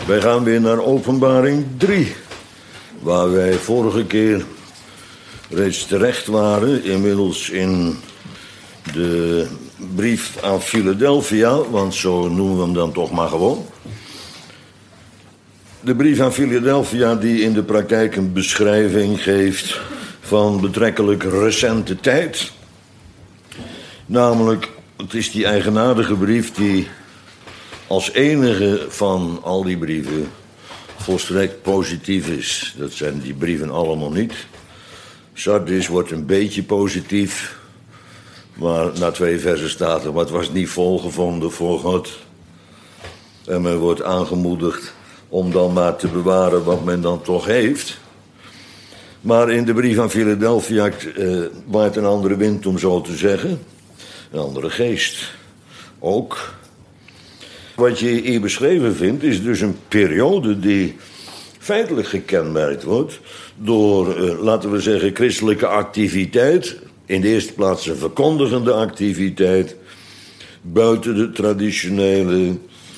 Wij gaan weer naar Openbaring 3. Waar wij vorige keer reeds terecht waren. Inmiddels in de brief aan Philadelphia. Want zo noemen we hem dan toch maar gewoon. De brief aan Philadelphia die in de praktijk een beschrijving geeft van betrekkelijk recente tijd. Namelijk, het is die eigenaardige brief die als enige van al die brieven volstrekt positief is. Dat zijn die brieven allemaal niet. Sardis wordt een beetje positief, maar na 2 versen staat er, maar het was niet volgevonden voor God. En men wordt aangemoedigd om dan maar te bewaren wat men dan toch heeft. Maar in de brief aan Philadelphia waait een andere wind, om zo te zeggen. Een andere geest. Ook. Wat je hier beschreven vindt, is dus een periode die feitelijk gekenmerkt wordt door, laten we zeggen, christelijke activiteit. In de eerste plaats een verkondigende activiteit. Buiten de traditionele,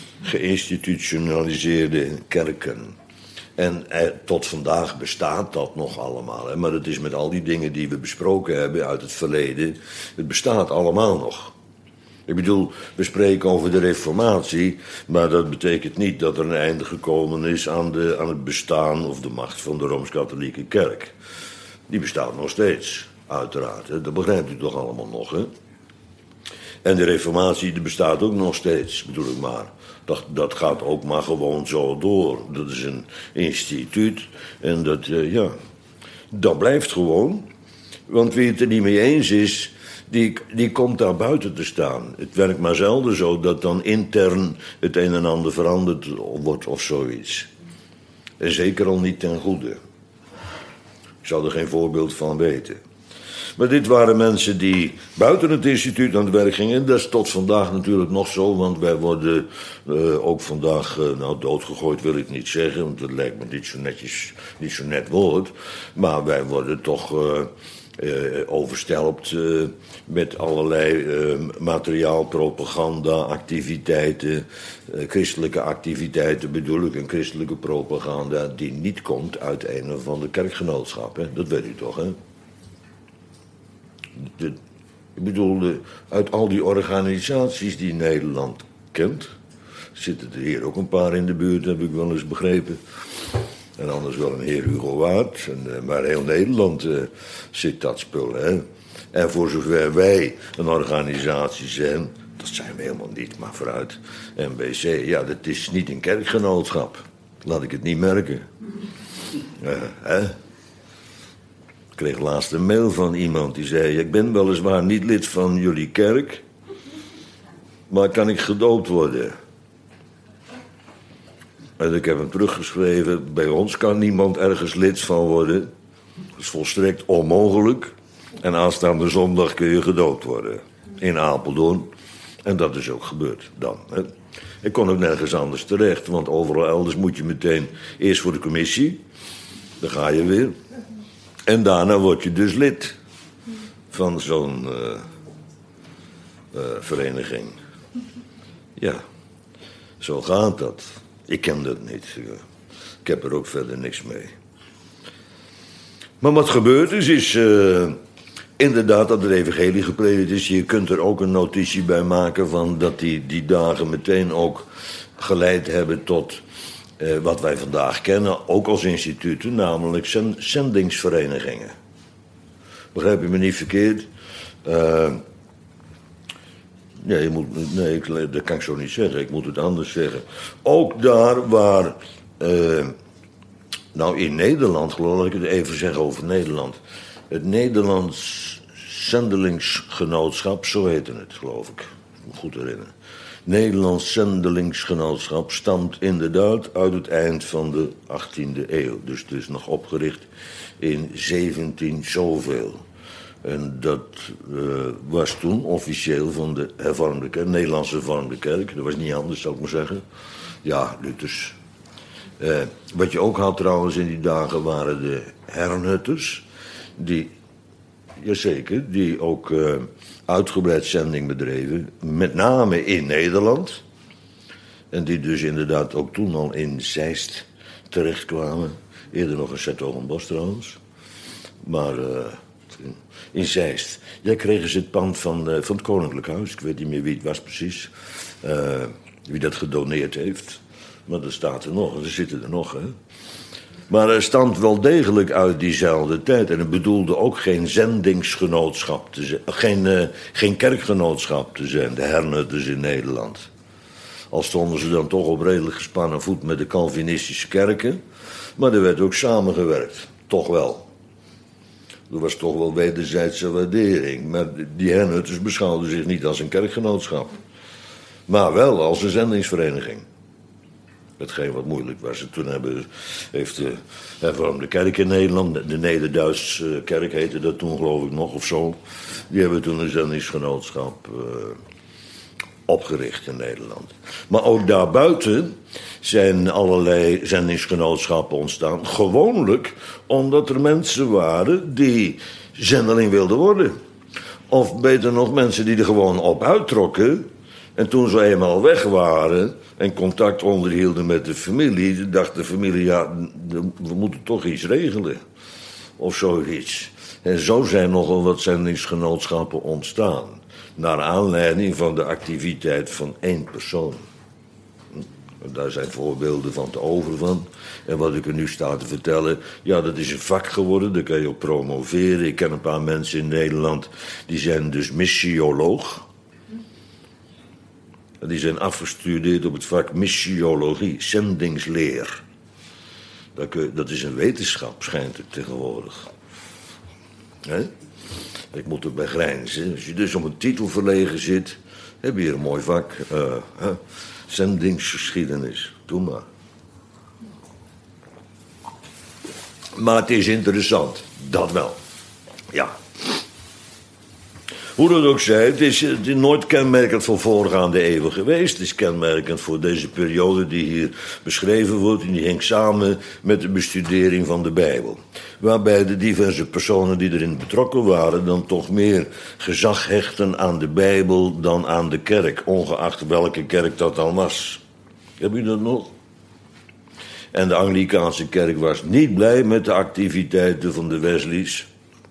geïnstitutionaliseerde kerken. En tot vandaag bestaat dat nog allemaal. Hè? Maar het is met al die dingen die we besproken hebben uit het verleden. Het bestaat allemaal nog. Ik bedoel, we spreken over de reformatie. Maar dat betekent niet dat er een einde gekomen is aan het bestaan of de macht van de Rooms-Katholieke Kerk. Die bestaat nog steeds, uiteraard. Hè? Dat begrijpt u toch allemaal nog, hè? En de reformatie die bestaat ook nog steeds, bedoel ik maar. Dat gaat ook maar gewoon zo door. Dat is een instituut. En dat blijft gewoon. Want wie het er niet mee eens is, die komt daar buiten te staan. Het werkt maar zelden zo dat dan intern het een en ander veranderd wordt of zoiets. En zeker al niet ten goede. Ik zou er geen voorbeeld van weten. Maar dit waren mensen die buiten het instituut aan het werk gingen. Dat is tot vandaag natuurlijk nog zo, want wij worden ook vandaag, doodgegooid wil ik niet zeggen, want dat lijkt me niet zo net woord. Maar wij worden toch overstelpt met allerlei materiaal, propaganda, activiteiten, christelijke activiteiten bedoel ik, en christelijke propaganda die niet komt uit een of ander kerkgenootschap. Hè? Dat weet u toch, hè? Ik bedoel, uit al die organisaties die Nederland kent, zitten er hier ook een paar in de buurt, heb ik wel eens begrepen. En anders wel een heer Hugo Waard. Maar heel Nederland zit dat spul, hè. En voor zover wij een organisatie zijn, dat zijn we helemaal niet, maar vooruit. NBC, ja, dat is niet een kerkgenootschap. Laat ik het niet merken. Hè? Ik kreeg laatst een mail van iemand die zei, ik ben weliswaar niet lid van jullie kerk, maar kan ik gedoopt worden? En ik heb hem teruggeschreven, bij ons kan niemand ergens lid van worden. Dat is volstrekt onmogelijk. En aanstaande zondag kun je gedoopt worden. In Apeldoorn. En dat is ook gebeurd dan. Hè. Ik kon ook nergens anders terecht, want overal elders moet je meteen eerst voor de commissie. Dan ga je weer. En daarna word je dus lid van zo'n vereniging. Ja, zo gaat dat. Ik ken dat niet. Ik heb er ook verder niks mee. Maar wat gebeurd is inderdaad dat het evangelie gepredikt is. Je kunt er ook een notitie bij maken van dat die dagen meteen ook geleid hebben tot wat wij vandaag kennen, ook als instituten, namelijk zendingsverenigingen. Begrijp je me niet verkeerd? Dat kan ik zo niet zeggen. Ik moet het anders zeggen. Ook daar waar, in Nederland, geloof ik het even zeggen over Nederland. Het Nederlands Zendelingsgenootschap, zo heette het, geloof ik. Ik moet me goed herinneren. Nederlands Zendelingsgenootschap stamt inderdaad uit het eind van de 18e eeuw. Dus het is nog opgericht in 17 zoveel. En dat was toen officieel van de hervormde kerk, Nederlandse hervormde kerk. Dat was niet anders, zou ik maar zeggen. Ja, Luthers. Wat je ook had trouwens in die dagen waren de Herrnhutters. Die ook uitgebreid zending bedreven. Met name in Nederland. En die dus inderdaad ook toen al in Zeist terechtkwamen. Eerder nog in 's-Hertogenbosch trouwens. Maar in Zeist. Jij kregen ze het pand van het Koninklijk Huis. Ik weet niet meer wie het was precies. Wie dat gedoneerd heeft. Maar dat staat er nog. Ze zitten er nog, hè. Maar er stamt wel degelijk uit diezelfde tijd. En het bedoelde ook geen zendingsgenootschap te zijn. Geen kerkgenootschap te zijn. De hernutters in Nederland. Al stonden ze dan toch op redelijk gespannen voet met de Calvinistische kerken. Maar er werd ook samengewerkt. Toch wel. Er was toch wel wederzijdse waardering. Maar die hernutters beschouwden zich niet als een kerkgenootschap. Maar wel als een zendingsvereniging. Hetgeen wat moeilijk was. Toen heeft de kerk in Nederland, de Neder-Duitse kerk heette dat toen geloof ik nog of zo. Die hebben toen een zendingsgenootschap opgericht in Nederland. Maar ook daarbuiten zijn allerlei zendingsgenootschappen ontstaan. Gewoonlijk omdat er mensen waren die zendeling wilden worden. Of beter nog mensen die er gewoon op uittrokken. En toen ze eenmaal weg waren en contact onderhielden met de familie, dacht de familie, ja, we moeten toch iets regelen. Of zoiets. En zo zijn nogal wat zendingsgenootschappen ontstaan. Naar aanleiding van de activiteit van één persoon. Daar zijn voorbeelden van te over van. En wat ik er nu sta te vertellen, ja, dat is een vak geworden. Daar kan je ook promoveren. Ik ken een paar mensen in Nederland, die zijn dus missioloog. Die zijn afgestudeerd op het vak missiologie, zendingsleer. Dat is een wetenschap, schijnt het tegenwoordig. He? Ik moet erbij grijnzen. Als je dus om een titel verlegen zit, heb je hier een mooi vak. Zendingsgeschiedenis. Doe maar. Maar het is interessant. Dat wel. Ja. Hoe dat ook zij, het is nooit kenmerkend voor voorgaande eeuwen geweest. Het is kenmerkend voor deze periode die hier beschreven wordt. En die hangt samen met de bestudering van de Bijbel. Waarbij de diverse personen die erin betrokken waren dan toch meer gezag hechten aan de Bijbel dan aan de kerk. Ongeacht welke kerk dat dan was. Heb je dat nog? En de Anglicaanse kerk was niet blij met de activiteiten van de Wesleys.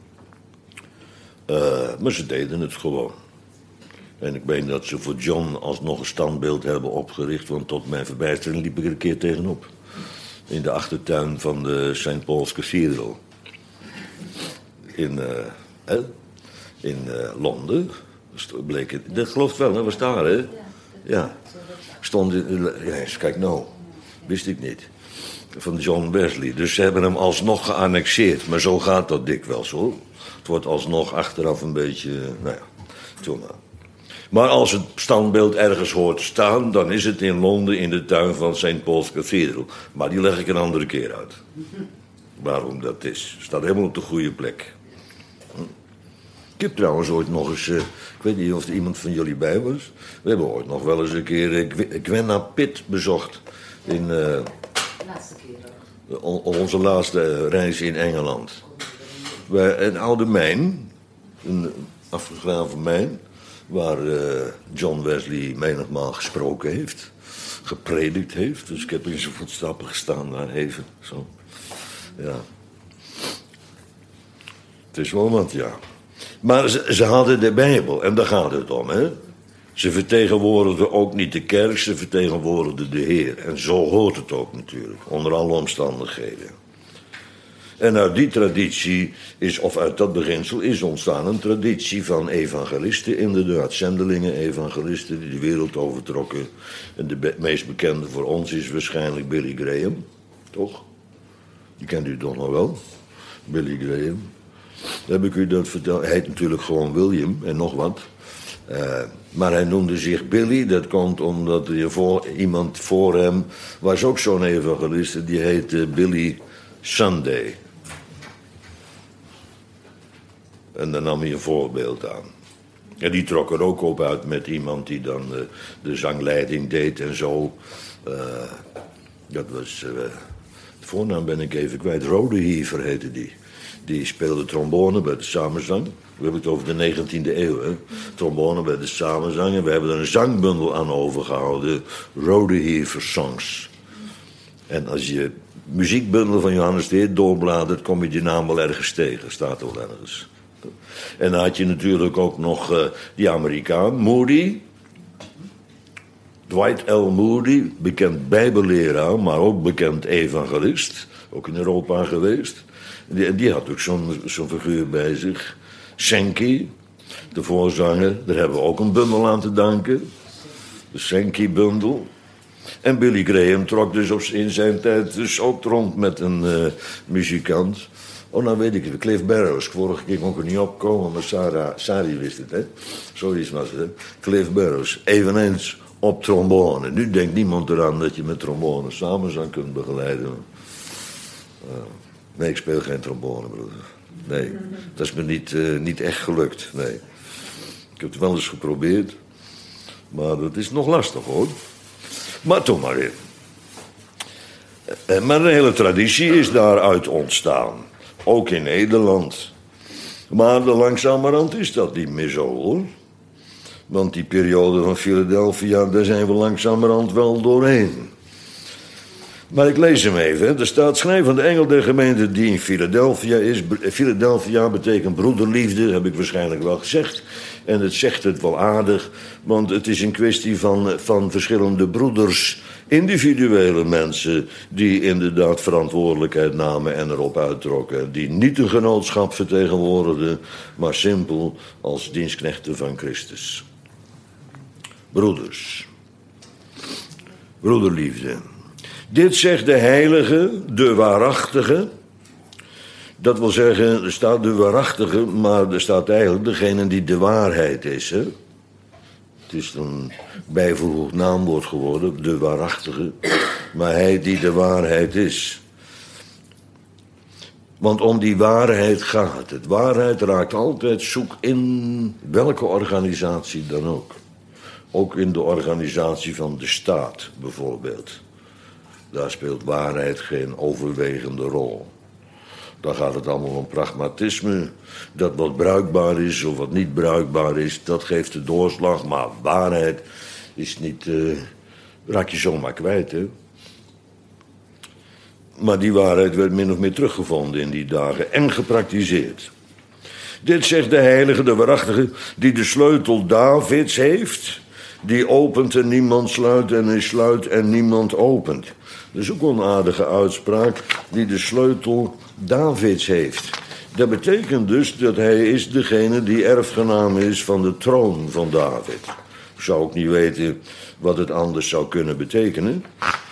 Maar ze deden het gewoon. En ik meen dat ze voor John alsnog een standbeeld hebben opgericht. Want tot mijn verbijstering liep ik er een keer tegenop. In de achtertuin van de St. Paul's Cathedral. In Londen. Dat gelooft wel, hè? Was daar, hè? Ja. Stond kijk nou. Wist ik niet. Van John Wesley. Dus ze hebben hem alsnog geannexeerd. Maar zo gaat dat dikwijls, hoor. Het wordt alsnog achteraf een beetje, nou ja, toen maar. Maar als het standbeeld ergens hoort te staan, dan is het in Londen in de tuin van St. Paul's Cathedral. Maar die leg ik een andere keer uit. Waarom dat is. Het staat helemaal op de goede plek. Ik heb trouwens ooit nog eens, ik weet niet of er iemand van jullie bij was. We hebben ooit nog wel eens een keer Gwenna Pitt bezocht. Laatste keer ook. Onze laatste reis in Engeland. Bij een oude mijn, een afgegraven mijn, waar John Wesley menigmaal gesproken heeft, gepredikt heeft. Dus ik heb in zijn voetstappen gestaan daar even, zo. Ja. Het is wel wat, ja. Maar ze hadden de Bijbel, en daar gaat het om, hè. Ze vertegenwoordigden ook niet de kerk, ze vertegenwoordigden de Heer. En zo hoort het ook natuurlijk, onder alle omstandigheden. En uit die traditie uit dat beginsel is ontstaan een traditie van evangelisten, inderdaad, zendelingen, evangelisten die de wereld overtrokken. En de meest bekende voor ons is waarschijnlijk Billy Graham, toch? Die kent u toch nog wel? Billy Graham. Heb ik u dat verteld? Hij heet natuurlijk gewoon William en nog wat. Maar hij noemde zich Billy, dat komt omdat iemand voor hem was ook zo'n evangeliste, die heette Billy Sunday. En daar nam hij een voorbeeld aan. En die trok er ook op uit met iemand die dan de zangleiding deed en zo. Dat was, de voornaam ben ik even kwijt, Rodehiever heette die. Die speelde trombone bij de samenzang. We hebben het over de 19e eeuw, hè. Trombone bij de samenzang. En we hebben er een zangbundel aan overgehouden. Rode Heaver Songs. En als je muziekbundel van Johannes de Heer doorbladert, kom je die naam wel ergens tegen. Staat er wel ergens. En dan had je natuurlijk ook nog die Amerikaan, Moody. Dwight L. Moody, bekend bijbelleraar, maar ook bekend evangelist. Ook in Europa geweest. Die had ook zo'n figuur bij zich. Sankey, de voorzanger, daar hebben we ook een bundel aan te danken. De Sankey-bundel. En Billy Graham trok dus in zijn tijd dus ook rond met een muzikant. Oh, nou weet ik het. Cliff Barrows. Vorige keer kon ik er niet opkomen, maar Sari wist het, hè. Zoiets was het, hè. Cliff Barrows. Eveneens op trombone. Nu denkt niemand eraan dat je met trombone samenzang kunt begeleiden. Nee, ik speel geen trombone, broeder. Nee, dat is me niet echt gelukt, nee. Ik heb het wel eens geprobeerd. Maar dat is nog lastig, hoor. Maar toch maar even. Maar een hele traditie is daaruit ontstaan. Ook in Nederland. Maar langzamerhand is dat niet meer zo, hoor. Want die periode van Philadelphia, daar zijn we langzamerhand wel doorheen. Maar ik lees hem even. Hè. Er staat: schrijf aan de engel der gemeente die in Philadelphia is. Philadelphia betekent broederliefde, heb ik waarschijnlijk wel gezegd. En het zegt het wel aardig, want het is een kwestie van verschillende broeders, individuele mensen, die inderdaad verantwoordelijkheid namen en erop uittrokken. Die niet een genootschap vertegenwoordigden, maar simpel als dienstknechten van Christus. Broeders. Broederliefde. Dit zegt de heilige, de waarachtige. Dat wil zeggen, er staat de waarachtige, maar er staat eigenlijk degene die de waarheid is. Hè? Het is een bijvoeglijk naamwoord geworden, de waarachtige. Maar hij die de waarheid is. Want om die waarheid gaat het. Waarheid raakt altijd zoek in welke organisatie dan ook. Ook in de organisatie van de staat bijvoorbeeld. Daar speelt waarheid geen overwegende rol. Dan gaat het allemaal om pragmatisme. Dat wat bruikbaar is of wat niet bruikbaar is, dat geeft de doorslag. Maar waarheid is niet, raak je zomaar kwijt, hè. Maar die waarheid werd min of meer teruggevonden in die dagen en gepraktiseerd. Dit zegt de heilige, de waarachtige, die de sleutel Davids heeft. Die opent en niemand sluit en hij sluit en niemand opent. Dat is ook een aardige uitspraak, die de sleutel Davids heeft. Dat betekent dus dat hij is degene die erfgenaam is van de troon van David. Ik zou ook niet weten wat het anders zou kunnen betekenen.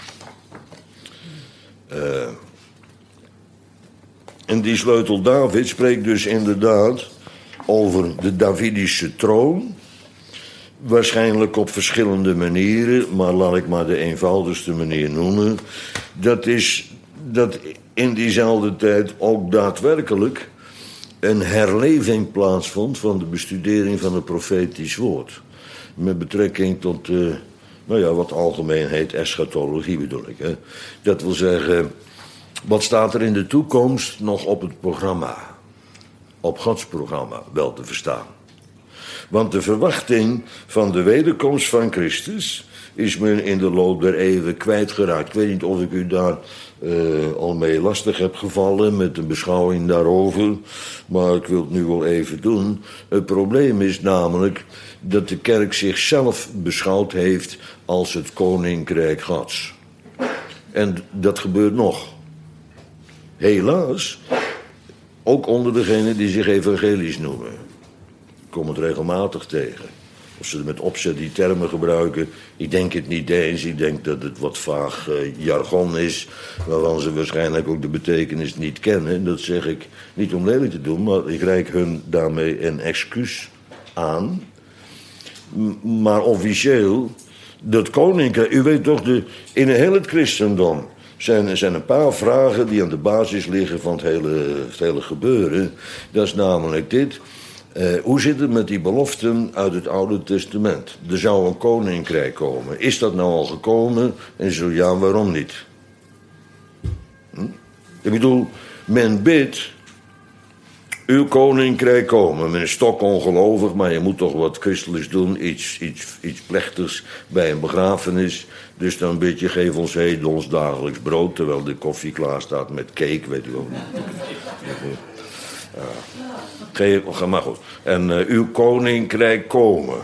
En die sleutel David spreekt dus inderdaad over de Davidische troon. Waarschijnlijk op verschillende manieren, maar laat ik maar de eenvoudigste manier noemen. Dat is dat in diezelfde tijd ook daadwerkelijk een herleving plaatsvond van de bestudering van het profetisch woord. Met betrekking tot, wat algemeen heet eschatologie bedoel ik. Hè. Dat wil zeggen, wat staat er in de toekomst nog op het programma? Op Gods programma, wel te verstaan. Want de verwachting van de wederkomst van Christus is men in de loop der eeuwen kwijtgeraakt. Ik weet niet of ik u daar al mee lastig heb gevallen met een beschouwing daarover. Maar ik wil het nu wel even doen. Het probleem is namelijk dat de kerk zichzelf beschouwd heeft als het koninkrijk Gods. En dat gebeurt nog. Helaas, ook onder degenen die zich evangelisch noemen. Ik kom het regelmatig tegen. Of ze met opzet die termen gebruiken. Ik denk het niet eens. Ik denk dat het wat vaag jargon is. Waarvan ze waarschijnlijk ook de betekenis niet kennen. Dat zeg ik niet om lelijk te doen. Maar ik reik hun daarmee een excuus aan. Maar officieel, dat koninkrijk. U weet toch, in heel het christendom zijn een paar vragen die aan de basis liggen van het hele gebeuren. Dat is namelijk dit. Hoe zit het met die beloften uit het Oude Testament? Er zou een koninkrijk komen. Is dat nou al gekomen? En zo ja, waarom niet? Ik bedoel, men bidt Uw koninkrijk komen. Men is stokongelovig, maar je moet toch wat christelijks doen. Iets plechtigs bij een begrafenis. Dus dan bid je, geef ons heden ons dagelijks brood. Terwijl de koffie klaar staat met cake, weet u wel. Maar goed. En uw koninkrijk komen.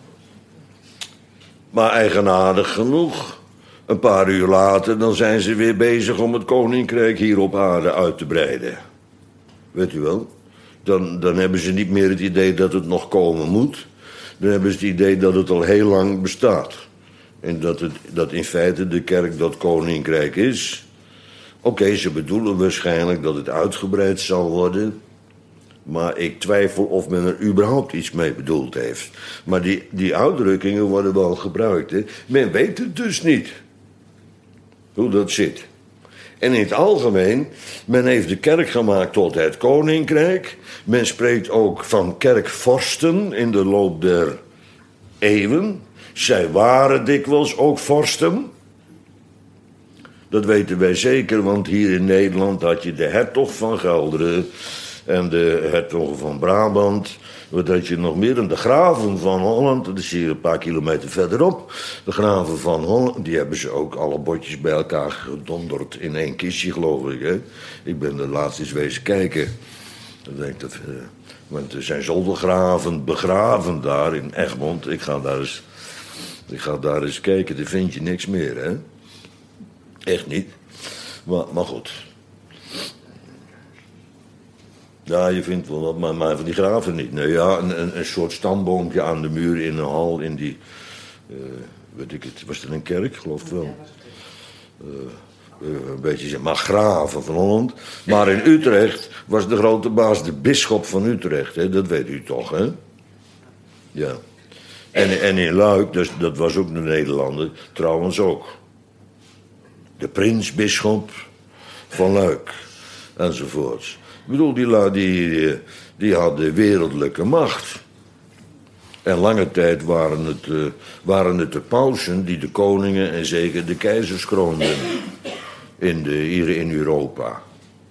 Maar eigenaardig genoeg, een paar uur later, dan zijn ze weer bezig om het koninkrijk hier op aarde uit te breiden. Weet u wel? Dan hebben ze niet meer het idee dat het nog komen moet. Dan hebben ze het idee dat het al heel lang bestaat. En dat in feite de kerk dat koninkrijk is. Oké, ze bedoelen waarschijnlijk dat het uitgebreid zal worden. Maar ik twijfel of men er überhaupt iets mee bedoeld heeft. Maar die uitdrukkingen worden wel gebruikt. Hè? Men weet het dus niet. Hoe dat zit. En in het algemeen, men heeft de kerk gemaakt tot het koninkrijk. Men spreekt ook van kerkvorsten in de loop der eeuwen. Zij waren dikwijls ook vorsten. Dat weten wij zeker, want hier in Nederland had je de hertog van Gelderen en de hertog van Brabant. Wat had je nog meer? En de graven van Holland, dat is hier een paar kilometer verderop. De graven van Holland, die hebben ze ook alle botjes bij elkaar gedonderd in één kistje, geloof ik. Hè? Ik ben er laatst eens wezen kijken. Want er zijn zoldergraven begraven daar in Egmond. Ik ga daar eens kijken, daar vind je niks meer, hè? Echt niet. Maar goed. Ja, je vindt wel wat, maar van die graven niet. Nee, ja, een soort stamboompje aan de muur in een hal in die... weet ik het, was het een kerk? Geloof het wel. Een beetje, maar graven van Holland. Maar in Utrecht was de grote baas de bisschop van Utrecht, hè? Dat weet u toch, hè? Ja. En in Luik, dus, dat was ook de Nederlander, trouwens ook. De prins-bisschop van Luik, enzovoorts. Ik bedoel, die hadden wereldlijke macht. En lange tijd waren het de pausen die de koningen en zeker de keizers kroonden. Hier in Europa.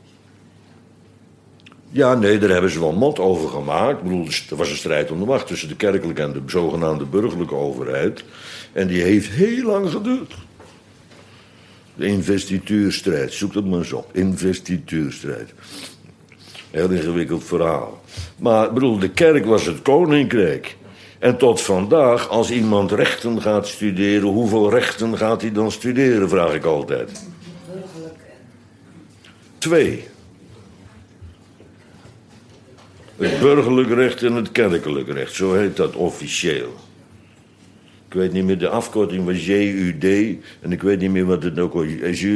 Ja, nee, daar hebben ze wel mot over gemaakt. Ik bedoel, er was een strijd om de macht tussen de kerkelijke en de zogenaamde burgerlijke overheid. En die heeft heel lang geduurd. De investituurstrijd, zoek dat maar eens op. Investituurstrijd. Heel ingewikkeld verhaal. Maar ik bedoel, de kerk was het koninkrijk. En tot vandaag, als iemand rechten gaat studeren, hoeveel rechten gaat hij dan studeren, vraag ik altijd. 2. Het burgerlijk recht en het kerkelijk recht, zo heet dat officieel. Ik weet niet meer, de afkorting was JUD. En ik weet niet meer wat het ook was.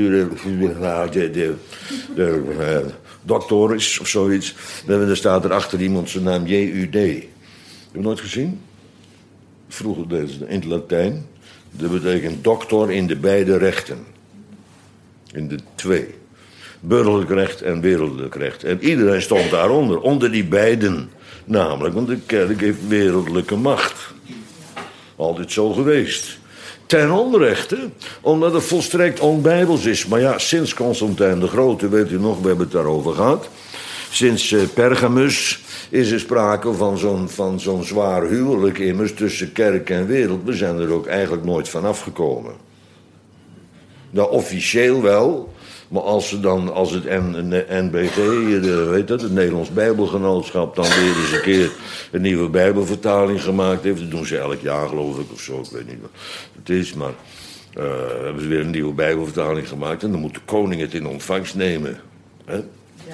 De doctoris of zoiets. Dan staat er achter iemand zijn naam JUD. Heb je nooit gezien? Vroeger deden ze in het Latijn. Dat betekent doctor in de beide rechten. In de 2. Burgerlijk recht en wereldlijk recht. En iedereen stond daaronder. Onder die beiden. Namelijk, want de kerk heeft wereldlijke macht. Altijd zo geweest. Ten onrechte, omdat het volstrekt onbijbels is. Maar ja, sinds Constantijn de Grote, weet u nog, we hebben het daarover gehad. Sinds Pergamus is er sprake van zo'n zwaar huwelijk immers tussen kerk en wereld. We zijn er ook eigenlijk nooit van afgekomen. Nou, officieel wel. Maar als het NBG, het Nederlands Bijbelgenootschap, dan weer eens een keer een nieuwe Bijbelvertaling gemaakt heeft. Dat doen ze elk jaar, geloof ik, of zo. Ik weet niet wat het is, maar hebben ze weer een nieuwe Bijbelvertaling gemaakt. En dan moet de koning het in ontvangst nemen. Hè? Ja.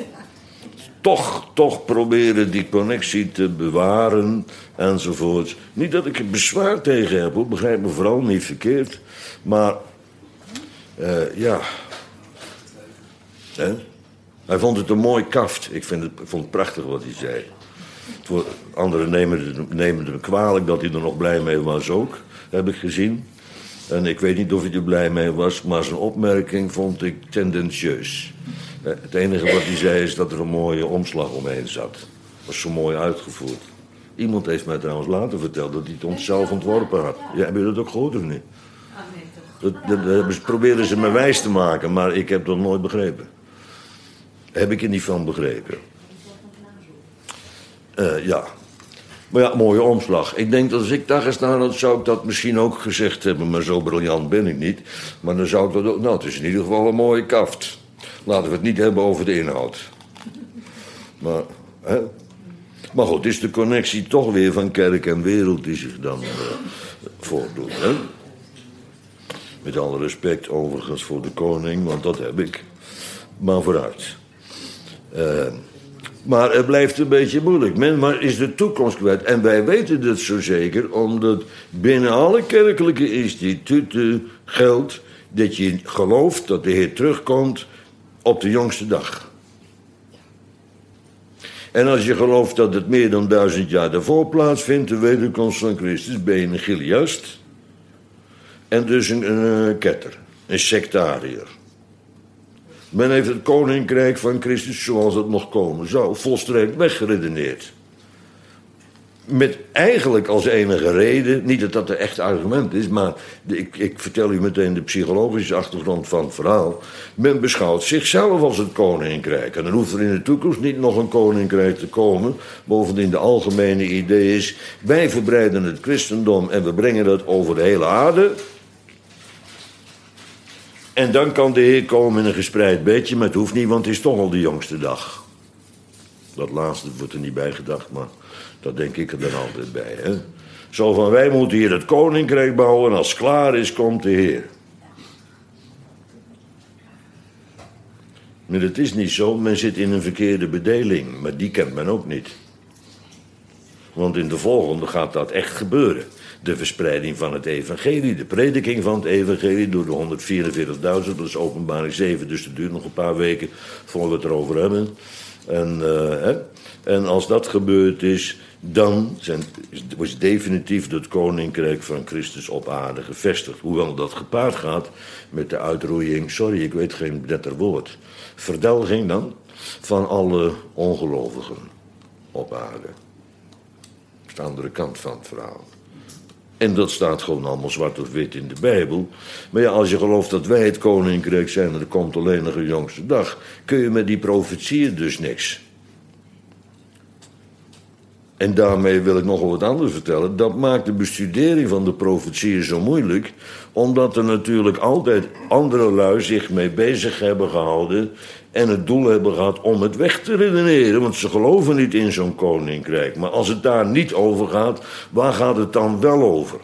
Toch proberen die connectie te bewaren, enzovoort. Niet dat ik er bezwaar tegen heb, hoor. Begrijp me vooral niet verkeerd. Maar, ja... Hij vond het een mooi kaft. Ik vond het prachtig wat hij zei. Anderen nemen het kwalijk dat hij er nog blij mee was ook. Heb ik gezien. En ik weet niet of hij er blij mee was, maar zijn opmerking vond ik tendentieus. Het enige wat hij zei is dat er een mooie omslag omheen zat. Was zo mooi uitgevoerd. Iemand heeft mij trouwens later verteld dat hij het ons zelf ontworpen had. Ja, heb je dat ook gehoord of niet? Dat probeerden ze me wijs te maken, maar ik heb dat nooit begrepen. Heb ik er niet van begrepen. Ja. Maar ja, mooie omslag. Ik denk dat als ik daar gestaan had, zou ik dat misschien ook gezegd hebben. Maar zo briljant ben ik niet. Maar dan zou ik dat ook... Nou, het is in ieder geval een mooie kaft. Laten we het niet hebben over de inhoud. Maar, hè? Maar goed, is de connectie toch weer van kerk en wereld die zich dan voordoet. Hè? Met alle respect overigens voor de koning, want dat heb ik. Maar vooruit. Maar het blijft een beetje moeilijk. Men is de toekomst kwijt. En wij weten dat zo zeker, omdat binnen alle kerkelijke instituten geldt dat je gelooft dat de Heer terugkomt op de jongste dag. En als je gelooft dat het meer dan 1000 jaar daarvoor plaatsvindt, de wederkomst van Christus, ben je een Chiliast. En dus een ketter, een sectariër. Men heeft het koninkrijk van Christus zoals het nog komen zou volstrekt weggeredeneerd. Met eigenlijk als enige reden, niet dat dat een echt argument is, maar ik vertel u meteen de psychologische achtergrond van het verhaal. Men beschouwt zichzelf als het koninkrijk. En dan hoeft er in de toekomst niet nog een koninkrijk te komen. Bovendien de algemene idee is, wij verbreiden het christendom en we brengen dat over de hele aarde. En dan kan de Heer komen in een gespreid bedje, maar het hoeft niet, want het is toch al de jongste dag. Dat laatste wordt er niet bij gedacht, maar dat denk ik er dan altijd bij. Hè? Zo van, wij moeten hier het koninkrijk bouwen en als het klaar is, komt de Heer. Maar het is niet zo, men zit in een verkeerde bedeling, maar die kent men ook niet. Want in de volgende gaat dat echt gebeuren. De verspreiding van het evangelie, de prediking van het evangelie door de 144.000, dat is Openbaring 7, dus het duurt nog een paar weken voordat we het erover hebben. En als dat gebeurd is, dan is definitief het koninkrijk van Christus op aarde gevestigd. Hoewel dat gepaard gaat met de uitroeiing, sorry, ik weet geen beter woord, verdelging dan, van alle ongelovigen op aarde. Dat is de andere kant van het verhaal. En dat staat gewoon allemaal zwart of wit in de Bijbel. Maar ja, als je gelooft dat wij het koninkrijk zijn en er komt alleen nog een jongste dag, kun je met die profetieën dus niks. En daarmee wil ik nog wel wat anders vertellen. Dat maakt de bestudering van de profetieën zo moeilijk, omdat er natuurlijk altijd andere lui zich mee bezig hebben gehouden en het doel hebben gehad om het weg te redeneren, want ze geloven niet in zo'n koninkrijk. Maar als het daar niet over gaat, waar gaat het dan wel over?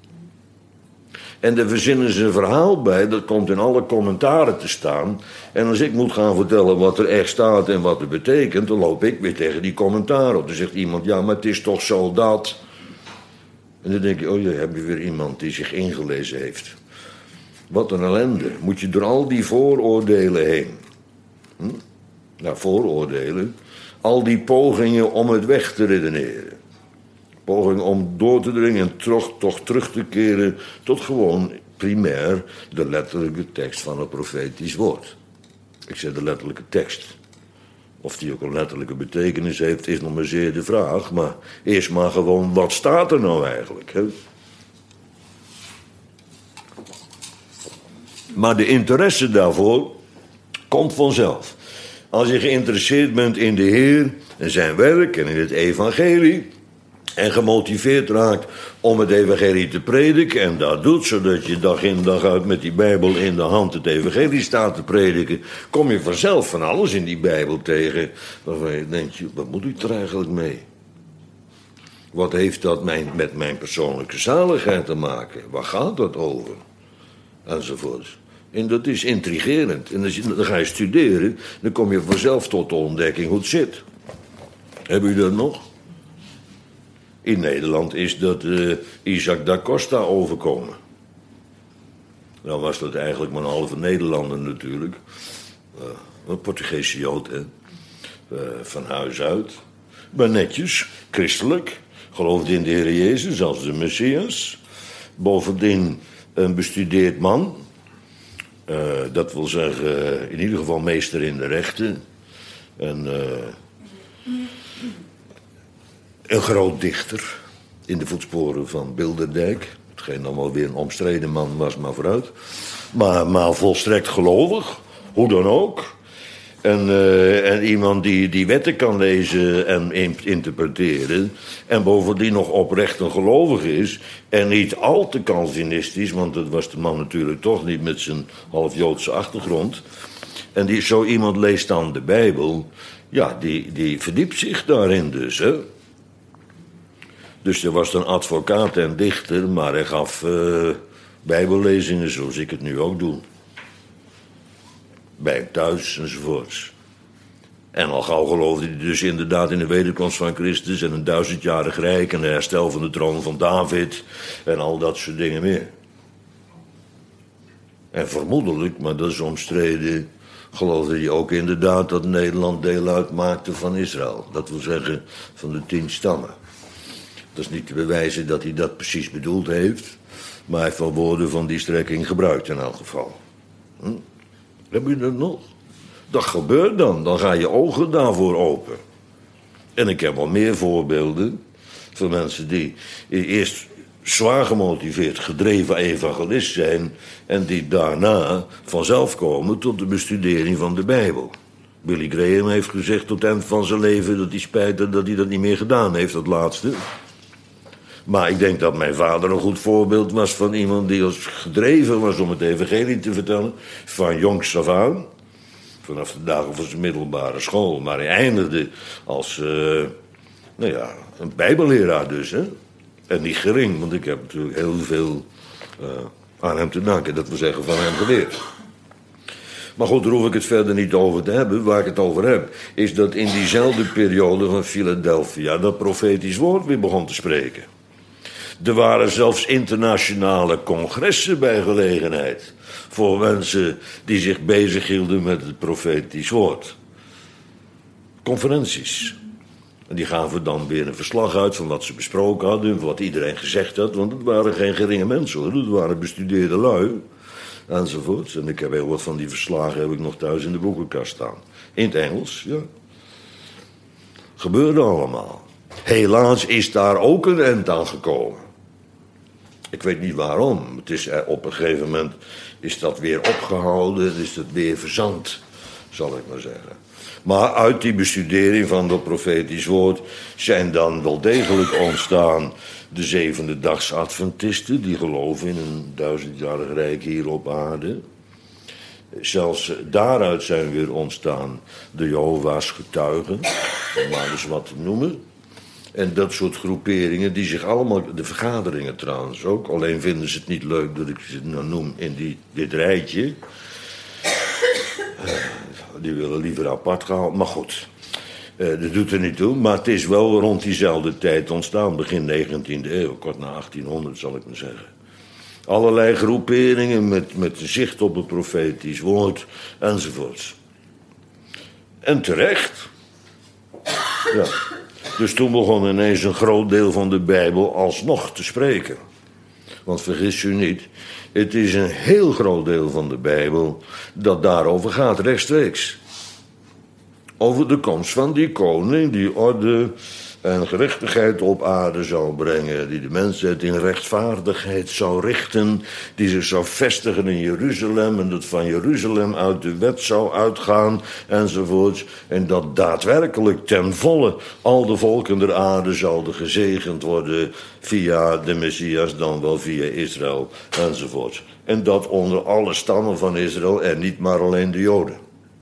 En daar verzinnen ze een verhaal bij, dat komt in alle commentaren te staan. En als ik moet gaan vertellen wat er echt staat en wat het betekent, dan loop ik weer tegen die commentaren op. Dan zegt iemand, ja, maar het is toch zo dat. En dan denk je, oh ja, heb je weer iemand die zich ingelezen heeft. Wat een ellende. Moet je door al die vooroordelen heen. Nou, vooroordelen. Al die pogingen om het weg te redeneren. Pogingen om door te dringen en toch terug te keren tot gewoon primair de letterlijke tekst van het profetisch woord. Ik zeg de letterlijke tekst. Of die ook een letterlijke betekenis heeft, is nog maar zeer de vraag. Maar eerst maar gewoon, wat staat er nou eigenlijk? Hè? Maar de interesse daarvoor komt vanzelf. Als je geïnteresseerd bent in de Heer en zijn werk en in het evangelie, en gemotiveerd raakt om het evangelie te prediken, en dat doet, zodat je dag in dag uit met die Bijbel in de hand het evangelie staat te prediken, kom je vanzelf van alles in die Bijbel tegen, waarvan je denkt, wat moet ik er eigenlijk mee? Wat heeft dat met mijn persoonlijke zaligheid te maken? Waar gaat dat over? Enzovoort. En dat is intrigerend. En dan ga je studeren, dan kom je vanzelf tot de ontdekking hoe het zit. Hebben u dat nog? In Nederland is dat Isaac da Costa overkomen. Nou was dat eigenlijk maar een halve Nederlander natuurlijk. Een Portugese Jood, hè. Van huis uit. Maar netjes, christelijk. Geloofde in de Heer Jezus als de Messias. Bovendien een bestudeerd man. Dat wil zeggen, in ieder geval meester in de rechten. En een groot dichter in de voetsporen van Bilderdijk. Hetgeen dan wel weer een omstreden man was, maar vooruit. Maar volstrekt gelovig, hoe dan ook. En iemand die wetten kan lezen en interpreteren. En bovendien nog oprecht en gelovig is. En niet al te Calvinistisch, want dat was de man natuurlijk toch niet met zijn half-Joodse achtergrond. En zo iemand leest dan de Bijbel. Ja, die verdiept zich daarin dus, hè. Dus er was een advocaat en dichter, maar hij gaf bijbellezingen zoals ik het nu ook doe. Bij hem thuis enzovoorts. En al gauw geloofde hij dus inderdaad in de wederkomst van Christus en een 1000-jarig rijk en de herstel van de troon van David en al dat soort dingen meer. En vermoedelijk, maar dat is omstreden, geloofde hij ook inderdaad dat Nederland deel uitmaakte van Israël. Dat wil zeggen van de 10 stammen. Dat is niet te bewijzen dat hij dat precies bedoeld heeft, maar hij heeft wel woorden van die strekking gebruikt in elk geval. Heb je dat nog? Dat gebeurt dan. Dan gaan je ogen daarvoor open. En ik heb wel meer voorbeelden van mensen die eerst zwaar gemotiveerd, gedreven evangelist zijn en die daarna vanzelf komen tot de bestudering van de Bijbel. Billy Graham heeft gezegd tot het eind van zijn leven dat hij spijt dat hij dat niet meer gedaan heeft, dat laatste. Maar ik denk dat mijn vader een goed voorbeeld was van iemand die als gedreven was om het evangelie te vertellen, van jongs af aan. Vanaf de dagen van zijn middelbare school. Maar hij eindigde als, een bijbelleraar dus, hè. En niet gering, want ik heb natuurlijk heel veel aan hem te danken. Dat wil zeggen van hem geleerd. Maar goed, daar hoef ik het verder niet over te hebben. Waar ik het over heb, is dat in diezelfde periode van Philadelphia dat profetisch woord weer begon te spreken. Er waren zelfs internationale congressen bij gelegenheid voor mensen die zich bezighielden met het profetisch woord. Conferenties. En die gaven dan weer een verslag uit van wat ze besproken hadden, wat iedereen gezegd had, want het waren geen geringe mensen hoor, het waren bestudeerde lui, enzovoorts. En ik heb heel wat van die verslagen nog thuis in de boekenkast staan. In het Engels, ja. Gebeurde allemaal. Helaas is daar ook een eind aan gekomen. Ik weet niet waarom. Het is, op een gegeven moment is dat weer opgehouden, is dat weer verzand, zal ik maar zeggen. Maar uit die bestudering van dat profetisch woord zijn dan wel degelijk ontstaan de zevende-dags Adventisten, die geloven in een 1000-jarig rijk hier op aarde. Zelfs daaruit zijn weer ontstaan de Jehovah's getuigen, om maar eens wat te noemen. En dat soort groeperingen die zich allemaal, de vergaderingen trouwens ook, alleen vinden ze het niet leuk dat ik ze nou noem in dit rijtje. Die willen liever apart gehouden, maar goed, dat doet er niet toe. Maar het is wel rond diezelfde tijd ontstaan, begin 19e eeuw, kort na 1800 zal ik maar zeggen. Allerlei groeperingen met zicht op het profetisch woord enzovoorts. En terecht. Ja. Dus toen begon ineens een groot deel van de Bijbel alsnog te spreken. Want vergis u niet, het is een heel groot deel van de Bijbel dat daarover gaat, rechtstreeks. Over de komst van die koning die orde en gerechtigheid op aarde zou brengen, die de mensheid in rechtvaardigheid zou richten, die zich zou vestigen in Jeruzalem en dat van Jeruzalem uit de wet zou uitgaan enzovoorts. En dat daadwerkelijk ten volle al de volken der aarde zouden gezegend worden via de Messias, dan wel via Israël enzovoorts. En dat onder alle stammen van Israël en niet maar alleen de Joden.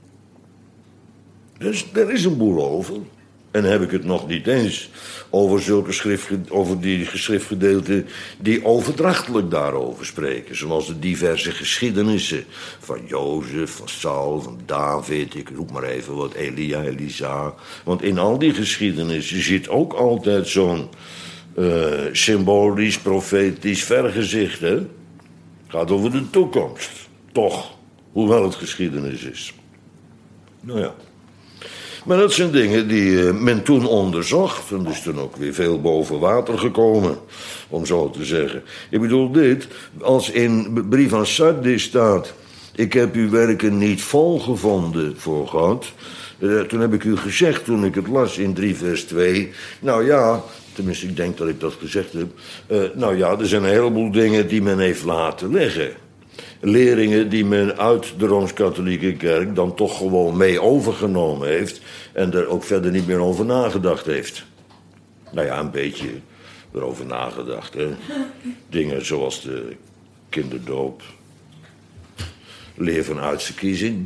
Dus er is een boel over. En dan heb ik het nog niet eens over die schriftgedeelten die overdrachtelijk daarover spreken. Zoals de diverse geschiedenissen van Jozef, van Saul, van David, ik roep maar even wat, Elia, Elisa. Want in al die geschiedenissen zit ook altijd zo'n symbolisch, profetisch vergezicht. Hè? Het gaat over de toekomst, toch, hoewel het geschiedenis is. Nou ja. Maar dat zijn dingen die men toen onderzocht. En is toen ook weer veel boven water gekomen, om zo te zeggen. Ik bedoel dit, als in de brief aan Sardis staat: ik heb uw werken niet volgevonden voor God. Toen heb ik u gezegd, toen ik het las in 3 vers 2... nou ja, tenminste ik denk dat ik dat gezegd heb. Nou ja, er zijn een heleboel dingen die men heeft laten liggen. leringen die men uit de Rooms-Katholieke Kerk dan toch gewoon mee overgenomen heeft en er ook verder niet meer over nagedacht heeft. Nou ja, een beetje erover nagedacht, hè. Dingen zoals de kinderdoop, leer van uitverkiezing,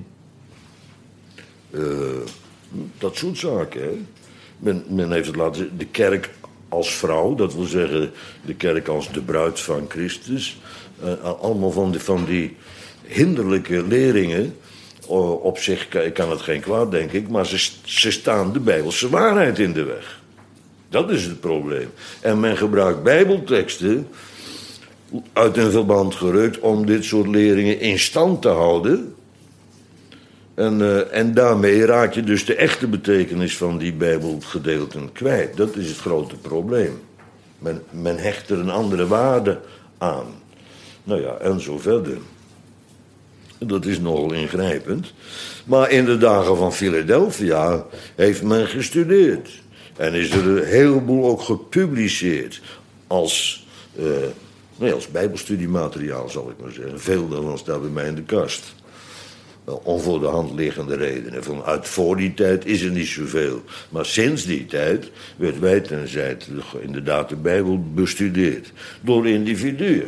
dat soort zaken, hè. Men heeft het laten zien, de kerk als vrouw, dat wil zeggen de kerk als de bruid van Christus. Allemaal van die hinderlijke leringen. Op zich kan het geen kwaad, denk ik, maar ze staan de Bijbelse waarheid in de weg. Dat is het probleem. En men gebruikt Bijbelteksten uit hun verband gerukt om dit soort leringen in stand te houden. En daarmee raak je dus de echte betekenis van die Bijbelgedeelten kwijt. Dat is het grote probleem. Men hecht er een andere waarde aan. Nou ja, en zo verder. Dat is nogal ingrijpend. Maar in de dagen van Philadelphia heeft men gestudeerd. En is er een heleboel ook gepubliceerd als bijbelstudiemateriaal, zal ik maar zeggen. Veel dan staat bij mij in de kast. Om voor de hand liggende redenen. Vanuit voor die tijd is er niet zoveel. Maar sinds die tijd werd wijd en zijd inderdaad de Bijbel bestudeerd. Door individuen.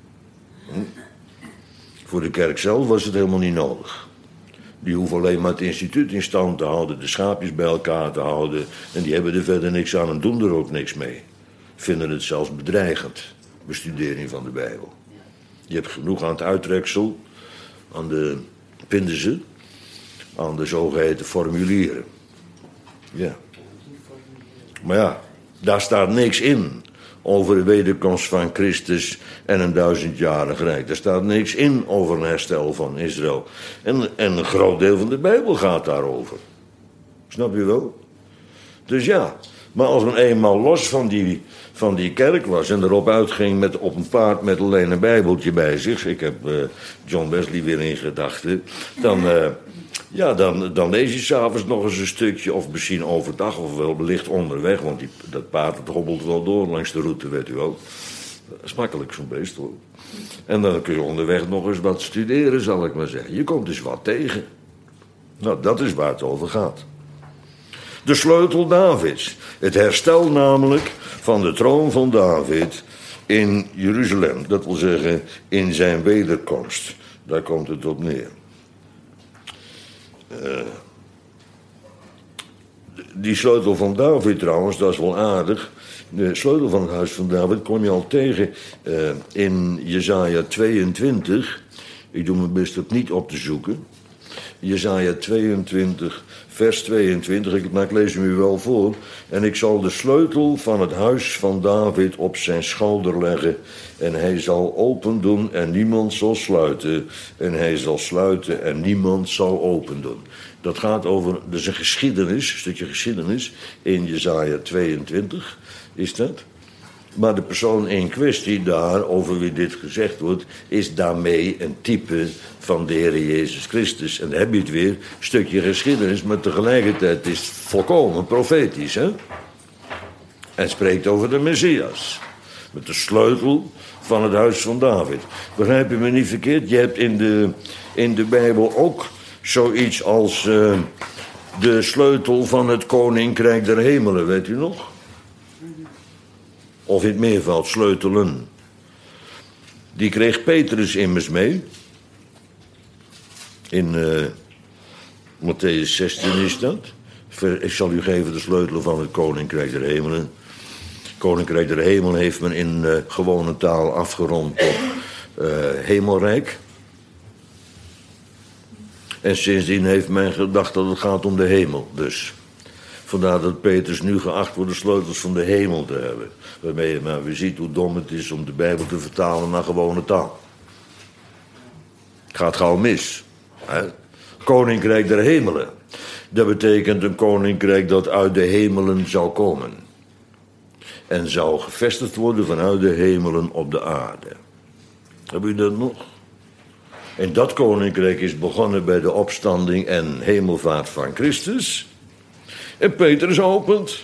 Voor de kerk zelf was het helemaal niet nodig. Die hoeven alleen maar het instituut in stand te houden, de schaapjes bij elkaar te houden. En die hebben er verder niks aan en doen er ook niks mee. Vinden het zelfs bedreigend, bestudering van de Bijbel. Je hebt genoeg aan het uittreksel, aan de pindenzen, aan de zogeheten formulieren. Ja. Maar ja, daar staat niks in over de wederkomst van Christus en een 1000-jarig rijk. Daar staat niks in over een herstel van Israël. En een groot deel van de Bijbel gaat daarover. Snap je wel? Dus ja, maar als men eenmaal los van die kerk was en erop uitging op een paard met alleen een Bijbeltje bij zich. Ik heb John Wesley weer in gedachten. Dan lees je s'avonds nog eens een stukje, of misschien overdag, of wel licht onderweg. Want dat paard het hobbelt wel door langs de route, weet u wel. Dat is makkelijk zo'n beest, hoor. En dan kun je onderweg nog eens wat studeren, zal ik maar zeggen. Je komt dus wat tegen. Nou, dat is waar het over gaat. De sleutel Davids. Het herstel namelijk van de troon van David in Jeruzalem. Dat wil zeggen, in zijn wederkomst. Daar komt het op neer. Die sleutel van David trouwens, dat is wel aardig. De sleutel van het huis van David kom je al tegen in Jesaja 22. Ik doe mijn best het niet op te zoeken. Jesaja 22, vers 22, ik lees hem u wel voor. En ik zal de sleutel van het huis van David op zijn schouder leggen. En hij zal open doen en niemand zal sluiten. En hij zal sluiten en niemand zal open doen. Dat gaat over, dus een geschiedenis, een stukje geschiedenis in Jesaja 22 is dat. Maar de persoon in kwestie daar, over wie dit gezegd wordt, is daarmee een type van de Heer Jezus Christus. En dan heb je het weer, een stukje geschiedenis, maar tegelijkertijd is het volkomen profetisch, hè? En spreekt over de Messias. Met de sleutel van het huis van David. Begrijp je me niet verkeerd? Je hebt in de Bijbel ook zoiets als de sleutel van het koninkrijk der hemelen, weet u nog? Of in het meervoud, sleutelen. Die kreeg Petrus immers mee. In Mattheüs 16 is dat. Ik zal u geven de sleutel van het koninkrijk der hemelen. Het koninkrijk der hemelen heeft men in gewone taal afgerond tot hemelrijk. En sindsdien heeft men gedacht dat het gaat om de hemel. Dus vandaar dat Petrus nu geacht wordt de sleutels van de hemel te hebben. Waarmee je maar weer ziet hoe dom het is om de Bijbel te vertalen naar gewone taal. Het gaat gauw mis. Hè? Koninkrijk der hemelen. Dat betekent een koninkrijk dat uit de hemelen zou komen. En zou gevestigd worden vanuit de hemelen op de aarde. Heb u dat nog? En dat koninkrijk is begonnen bij de opstanding en hemelvaart van Christus. En Petrus opent.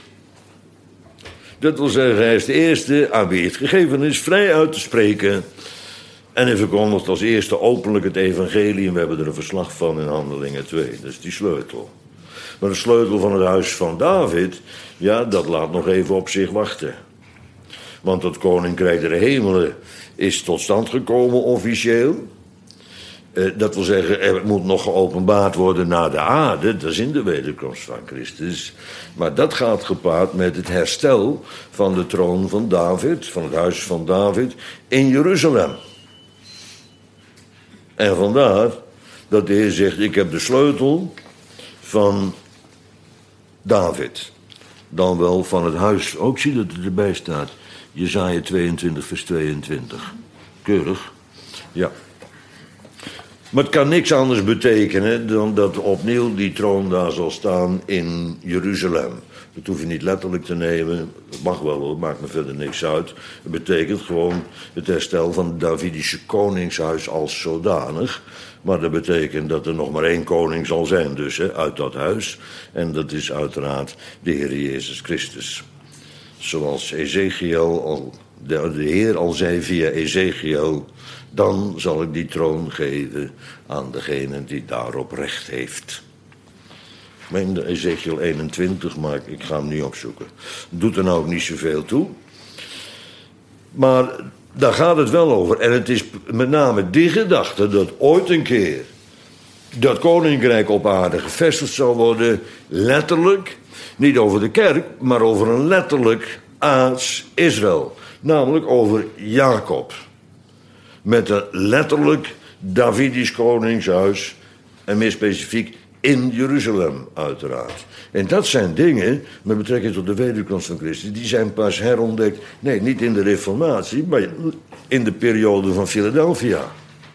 Dat wil zeggen, hij is de eerste aan wie het gegeven is vrij uit te spreken En hij verkondigt als eerste openlijk het evangelie. En we hebben er een verslag van in Handelingen 2. Dat is die sleutel. Maar de sleutel van het huis van David, ja, dat laat nog even op zich wachten. Want het koninkrijk der hemelen is tot stand gekomen officieel. Dat wil zeggen, er moet nog geopenbaard worden naar de aarde. Dat is in de wederkomst van Christus. Maar dat gaat gepaard met het herstel van de troon van David, van het huis van David, in Jeruzalem. En vandaar dat de Heer zegt, ik heb de sleutel van David. Dan wel van het huis. Ook zie dat het erbij staat. Jesaja 22 vers 22. Keurig. Ja. Maar het kan niks anders betekenen dan dat opnieuw die troon daar zal staan in Jeruzalem. Dat hoef je niet letterlijk te nemen. Dat mag wel hoor, maakt me verder niks uit. Het betekent gewoon het herstel van het Davidische koningshuis als zodanig. Maar dat betekent dat er nog maar één koning zal zijn dus, uit dat huis. En dat is uiteraard de Heer Jezus Christus. Zoals Ezekiel al, de Heer al zei via Ezekiel, dan zal ik die troon geven aan degene die daarop recht heeft. Ik meen de Ezekiel 21, maar ik ga hem niet opzoeken. Doet er nou ook niet zoveel toe. Maar daar gaat het wel over. En het is met name die gedachte dat ooit een keer dat koninkrijk op aarde gevestigd zal worden, letterlijk, niet over de kerk, maar over een letterlijk aards Israël. Namelijk over Jacob. Met een letterlijk Davidisch koningshuis. En meer specifiek in Jeruzalem uiteraard. En dat zijn dingen, met betrekking tot de wederkomst van Christus, die zijn pas herontdekt. Nee, niet in de Reformatie, maar in de periode van Philadelphia.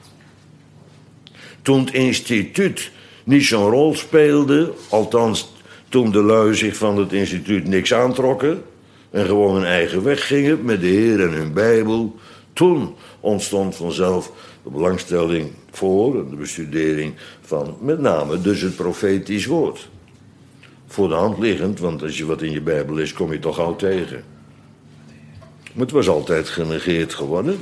Toen het instituut niet zo'n rol speelde, althans toen de lui zich van het instituut niks aantrokken en gewoon hun eigen weg gingen met de Heer en hun Bijbel, toen ontstond vanzelf de belangstelling voor en de bestudering van met name dus het profetisch woord. Voor de hand liggend, want als je wat in je Bijbel leest, kom je toch gauw tegen. Maar het was altijd genegeerd geworden.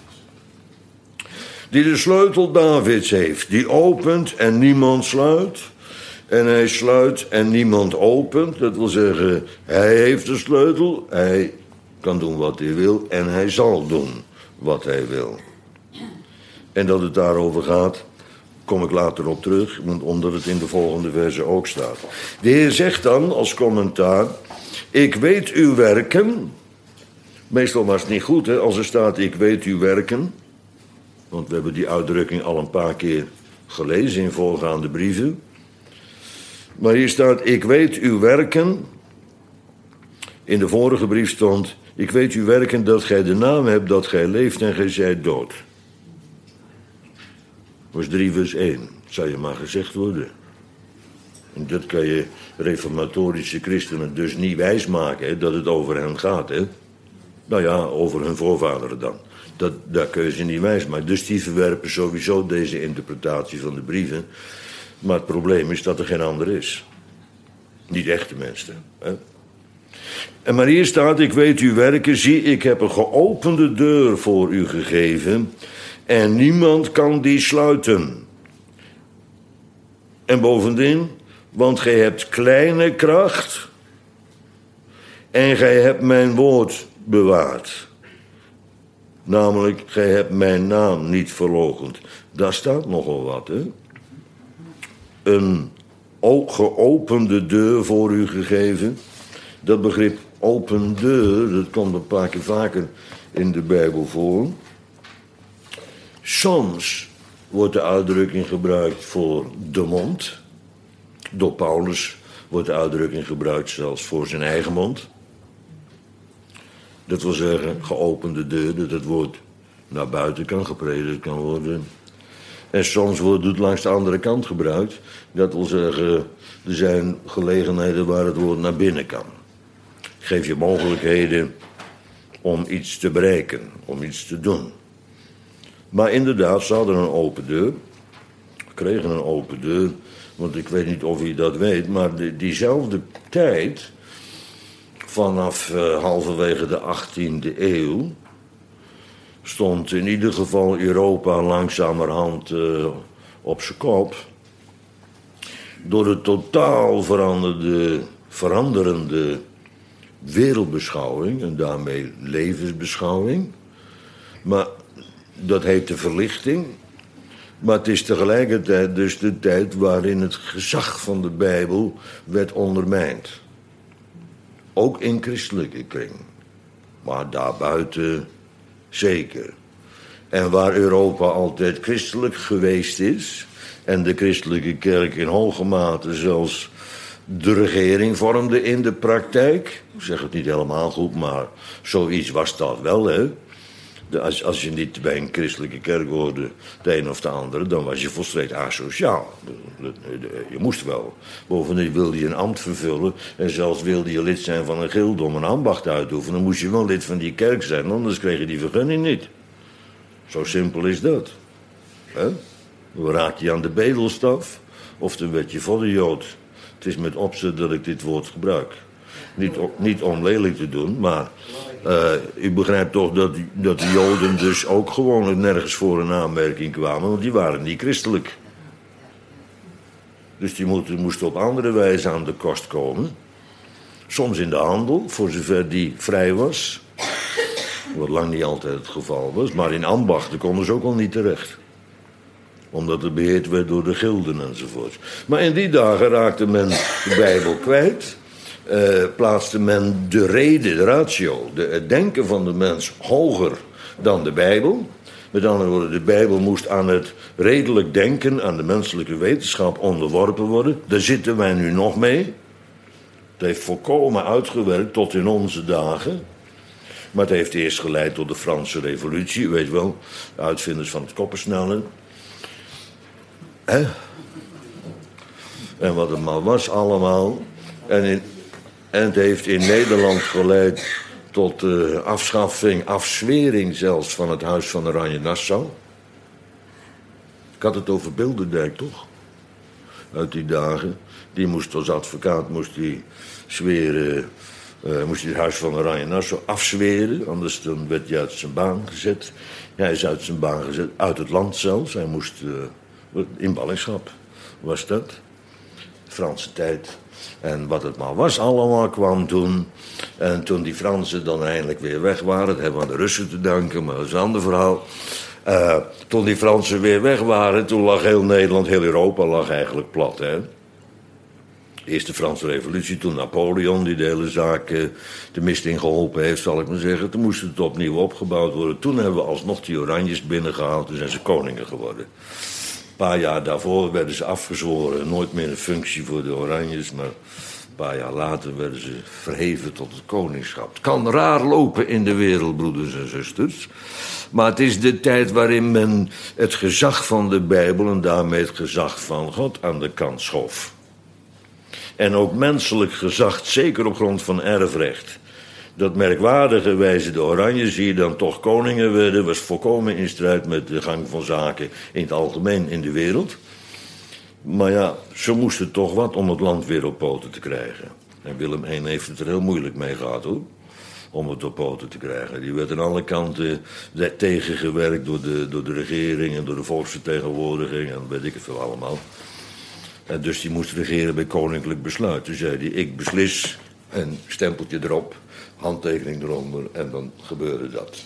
Die de sleutel Davids heeft, die opent en niemand sluit. En hij sluit en niemand opent. Dat wil zeggen, hij heeft de sleutel, hij kan doen wat hij wil en hij zal doen wat hij wil. En dat het daarover gaat, kom ik later op terug, omdat het in de volgende verse ook staat. De Heer zegt dan als commentaar, ik weet uw werken. Meestal was het niet goed hè, als er staat, ik weet uw werken. Want we hebben die uitdrukking al een paar keer gelezen in voorgaande brieven. Maar hier staat, ik weet uw werken. In de vorige brief stond, ik weet uw werken dat gij de naam hebt dat gij leeft en gij zijt dood. Dat was 3 vers 1. Zou je maar gezegd worden. En dat kan je reformatorische christenen dus niet wijsmaken, hè, dat het over hen gaat. Hè. Nou ja, over hun voorvaderen dan. Dat kun je ze niet wijsmaken. Dus die verwerpen sowieso deze interpretatie van de brieven. Maar het probleem is dat er geen ander is. Niet echt tenminste. Hè. En maar hier staat, ik weet uw werken, zie, ik heb een geopende deur voor u gegeven en niemand kan die sluiten. En bovendien, want gij hebt kleine kracht en gij hebt mijn woord bewaard. Namelijk, gij hebt mijn naam niet verloochend. Daar staat nogal wat, hè. Een geopende deur voor u gegeven. Dat begrip open deur, dat komt een paar keer vaker in de Bijbel voor. Soms wordt de uitdrukking gebruikt voor de mond. Door Paulus wordt de uitdrukking gebruikt zelfs voor zijn eigen mond. Dat wil zeggen, geopende deur, dat het woord naar buiten kan gepredikt kan worden. En soms wordt het langs de andere kant gebruikt. Dat wil zeggen, er zijn gelegenheden waar het woord naar binnen kan. Geef je mogelijkheden om iets te bereiken, om iets te doen. Maar inderdaad, ze hadden een open deur. Kregen een open deur. Want ik weet niet of je dat weet, maar diezelfde tijd, vanaf halverwege de 18e eeuw, stond in ieder geval Europa langzamerhand op zijn kop. Door de totaal veranderende wereldbeschouwing en daarmee levensbeschouwing. Maar dat heet de verlichting. Maar het is tegelijkertijd dus de tijd waarin het gezag van de Bijbel werd ondermijnd. Ook in christelijke kring. Maar daarbuiten zeker. En waar Europa altijd christelijk geweest is, en de christelijke kerk in hoge mate zelfs de regering vormde in de praktijk. Ik zeg het niet helemaal goed, maar zoiets was dat wel, hè. Als je niet bij een christelijke kerk hoorde, de een of de andere, dan was je volstrekt asociaal. Je moest wel. Bovendien wilde je een ambt vervullen en zelfs wilde je lid zijn van een gilde om een ambacht uit te oefenen. Dan moest je wel lid van die kerk zijn, anders kreeg je die vergunning niet. Zo simpel is dat. Dan raak je aan de bedelstaf, of dan werd je voor de Jood. Het is met opzet dat ik dit woord gebruik. Niet om lelijk te doen, maar u begrijpt toch dat de Joden dus ook gewoon nergens voor een aanmerking kwamen, want die waren niet christelijk. Dus die moesten op andere wijze aan de kost komen. Soms in de handel, voor zover die vrij was. Wat lang niet altijd het geval was, maar in ambachten konden ze ook al niet terecht. Omdat het beheerd werd door de gilden enzovoort. Maar in die dagen raakte men de Bijbel kwijt. Plaatste men de reden, de ratio, het denken van de mens hoger dan de Bijbel. Met andere woorden, de Bijbel moest aan het redelijk denken, aan de menselijke wetenschap onderworpen worden. Daar zitten wij nu nog mee. Het heeft volkomen uitgewerkt tot in onze dagen. Maar het heeft eerst geleid tot de Franse Revolutie. U weet wel, de uitvinders van het koppersnellen. En wat het maar was allemaal. En het heeft in Nederland geleid tot afschaffing, afzwering zelfs van het Huis van Oranje-Nassau. Ik had het over Bilderdijk, toch? Uit die dagen. Die moest als advocaat zweren, moest hij het Huis van Oranje-Nassau afzweren. Anders dan werd hij uit zijn baan gezet. Hij is uit zijn baan gezet, uit het land zelfs. Hij moest in ballingschap, was dat. Franse tijd. En wat het maar was allemaal kwam toen. En toen die Fransen dan eindelijk weer weg waren. Dat hebben we aan de Russen te danken, maar dat is een ander verhaal. Toen die Fransen weer weg waren, toen lag heel Nederland, heel Europa lag eigenlijk plat. Hè? Eerst de Franse Revolutie, toen Napoleon die de hele zaak de mist in geholpen heeft, zal ik maar zeggen. Toen moest het opnieuw opgebouwd worden. Toen hebben we alsnog die Oranjes binnengehaald, toen zijn ze koningen geworden. Een paar jaar daarvoor werden ze afgezworen, nooit meer een functie voor de Oranjes, maar een paar jaar later werden ze verheven tot het koningschap. Het kan raar lopen in de wereld, broeders en zusters, maar het is de tijd waarin men het gezag van de Bijbel en daarmee het gezag van God aan de kant schoof. En ook menselijk gezag, zeker op grond van erfrecht. Dat merkwaardige wijze de Oranjes hier dan toch koningen werden, was volkomen in strijd met de gang van zaken in het algemeen in de wereld. Maar ja, ze moesten toch wat om het land weer op poten te krijgen. En Willem I heeft het er heel moeilijk mee gehad, hoor. Om het op poten te krijgen. Die werd aan alle kanten tegengewerkt door de regering en door de volksvertegenwoordiging en weet ik het veel allemaal. En dus die moest regeren bij koninklijk besluit. Toen zei hij, ik beslis, een stempeltje erop, handtekening eronder en dan gebeurde dat.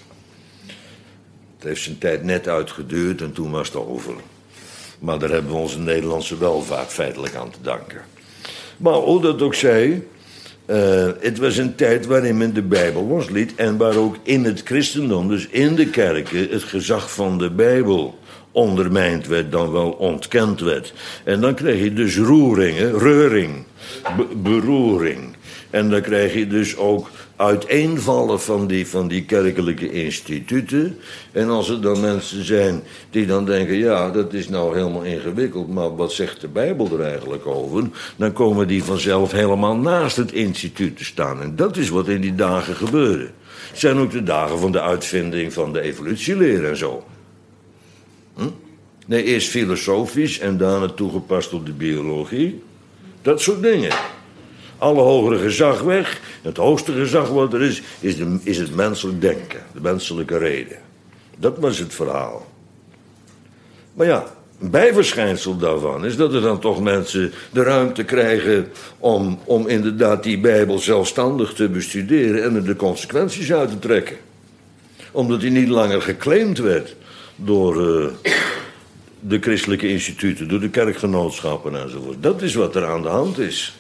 Het heeft zijn tijd net uitgeduurd en toen was het over. Maar daar hebben we onze Nederlandse welvaart feitelijk aan te danken. Maar hoe dat ook zij, het was een tijd waarin men de Bijbel losliet en waar ook in het christendom, dus in de kerken, het gezag van de Bijbel ondermijnd werd, dan wel ontkend werd. En dan kreeg je dus reuring, beroering. En dan krijg je dus ook uiteenvallen van die kerkelijke instituten. En als er dan mensen zijn die dan denken, ja, dat is nou helemaal ingewikkeld, maar wat zegt de Bijbel er eigenlijk over? Dan komen die vanzelf helemaal naast het instituut te staan. En dat is wat in die dagen gebeurde. Het zijn ook de dagen van de uitvinding van de evolutieleer en zo. Nee, eerst filosofisch en daarna toegepast op de biologie. Dat soort dingen. Alle hogere gezag weg. Het hoogste gezag wat er is het menselijk denken. De menselijke reden. Dat was het verhaal. Maar ja, een bijverschijnsel daarvan is dat er dan toch mensen de ruimte krijgen om inderdaad die Bijbel zelfstandig te bestuderen en er de consequenties uit te trekken. Omdat die niet langer geclaimd werd door de christelijke instituten, door de kerkgenootschappen enzovoort. Dat is wat er aan de hand is.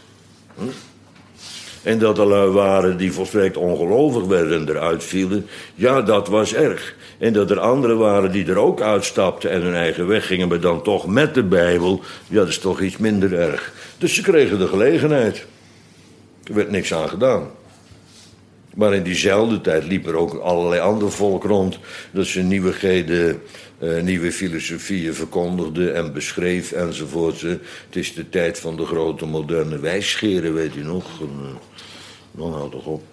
En dat er lui waren die volstrekt ongelovig werden en eruit vielen, ja, dat was erg. En dat er anderen waren die er ook uitstapten en hun eigen weg gingen, maar dan toch met de Bijbel, ja, dat is toch iets minder erg. Dus ze kregen de gelegenheid. Er werd niks aan gedaan. Maar in diezelfde tijd liep er ook allerlei ander volk rond, dat ze nieuwigheden, nieuwe filosofieën verkondigde en beschreef enzovoort. Het is de tijd van de grote moderne wijsscheren, weet u nog? Dan houd toch op.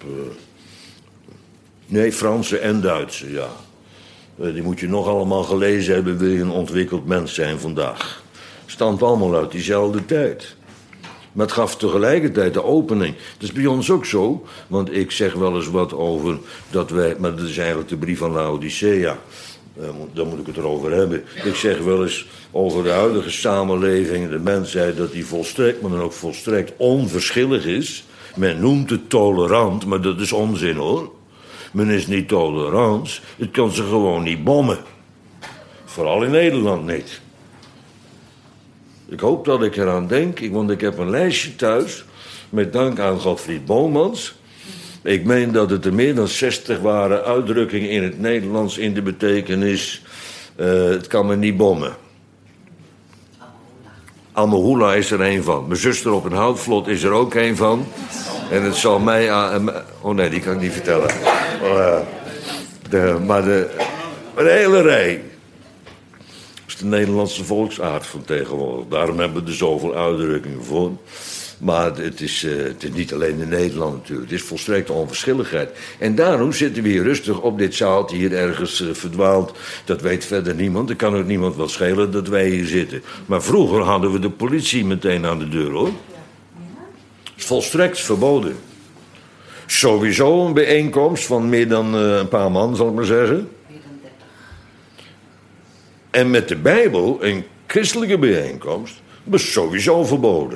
Nee, Franse en Duitse, ja. Die moet je nog allemaal gelezen hebben, wil je een ontwikkeld mens zijn vandaag. Stamt allemaal uit diezelfde tijd. Maar het gaf tegelijkertijd de opening. Dat is bij ons ook zo, want ik zeg wel eens wat over dat wij, maar dat is eigenlijk de brief van Laodicea. Daar moet ik het erover hebben. Ik zeg wel eens over de huidige samenleving, de mensheid, dat die volstrekt, maar dan ook volstrekt onverschillig is. Men noemt het tolerant, maar dat is onzin hoor. Men is niet tolerant, het kan ze gewoon niet bommen. Vooral in Nederland niet. Ik hoop dat ik eraan denk, want ik heb een lijstje thuis, met dank aan Godfried Bomans. Ik meen dat het er meer dan 60 waren uitdrukkingen in het Nederlands in de betekenis, het kan me niet bommen. Amahula is er een van. Mijn zuster op een houtvlot is er ook een van. En het zal mij oh nee, die kan ik niet vertellen. Maar de hele rij. Dat is de Nederlandse volksaard van tegenwoordig. Daarom hebben we er zoveel uitdrukkingen voor. Maar het is niet alleen in Nederland natuurlijk. Het is volstrekte onverschilligheid. En daarom zitten we hier rustig op dit zaaltje hier ergens verdwaald. Dat weet verder niemand. Er kan ook niemand wat schelen dat wij hier zitten. Maar vroeger hadden we de politie meteen aan de deur hoor. Het is volstrekt verboden. Sowieso een bijeenkomst van meer dan een paar man, zal ik maar zeggen. En met de Bijbel, een christelijke bijeenkomst, was sowieso verboden.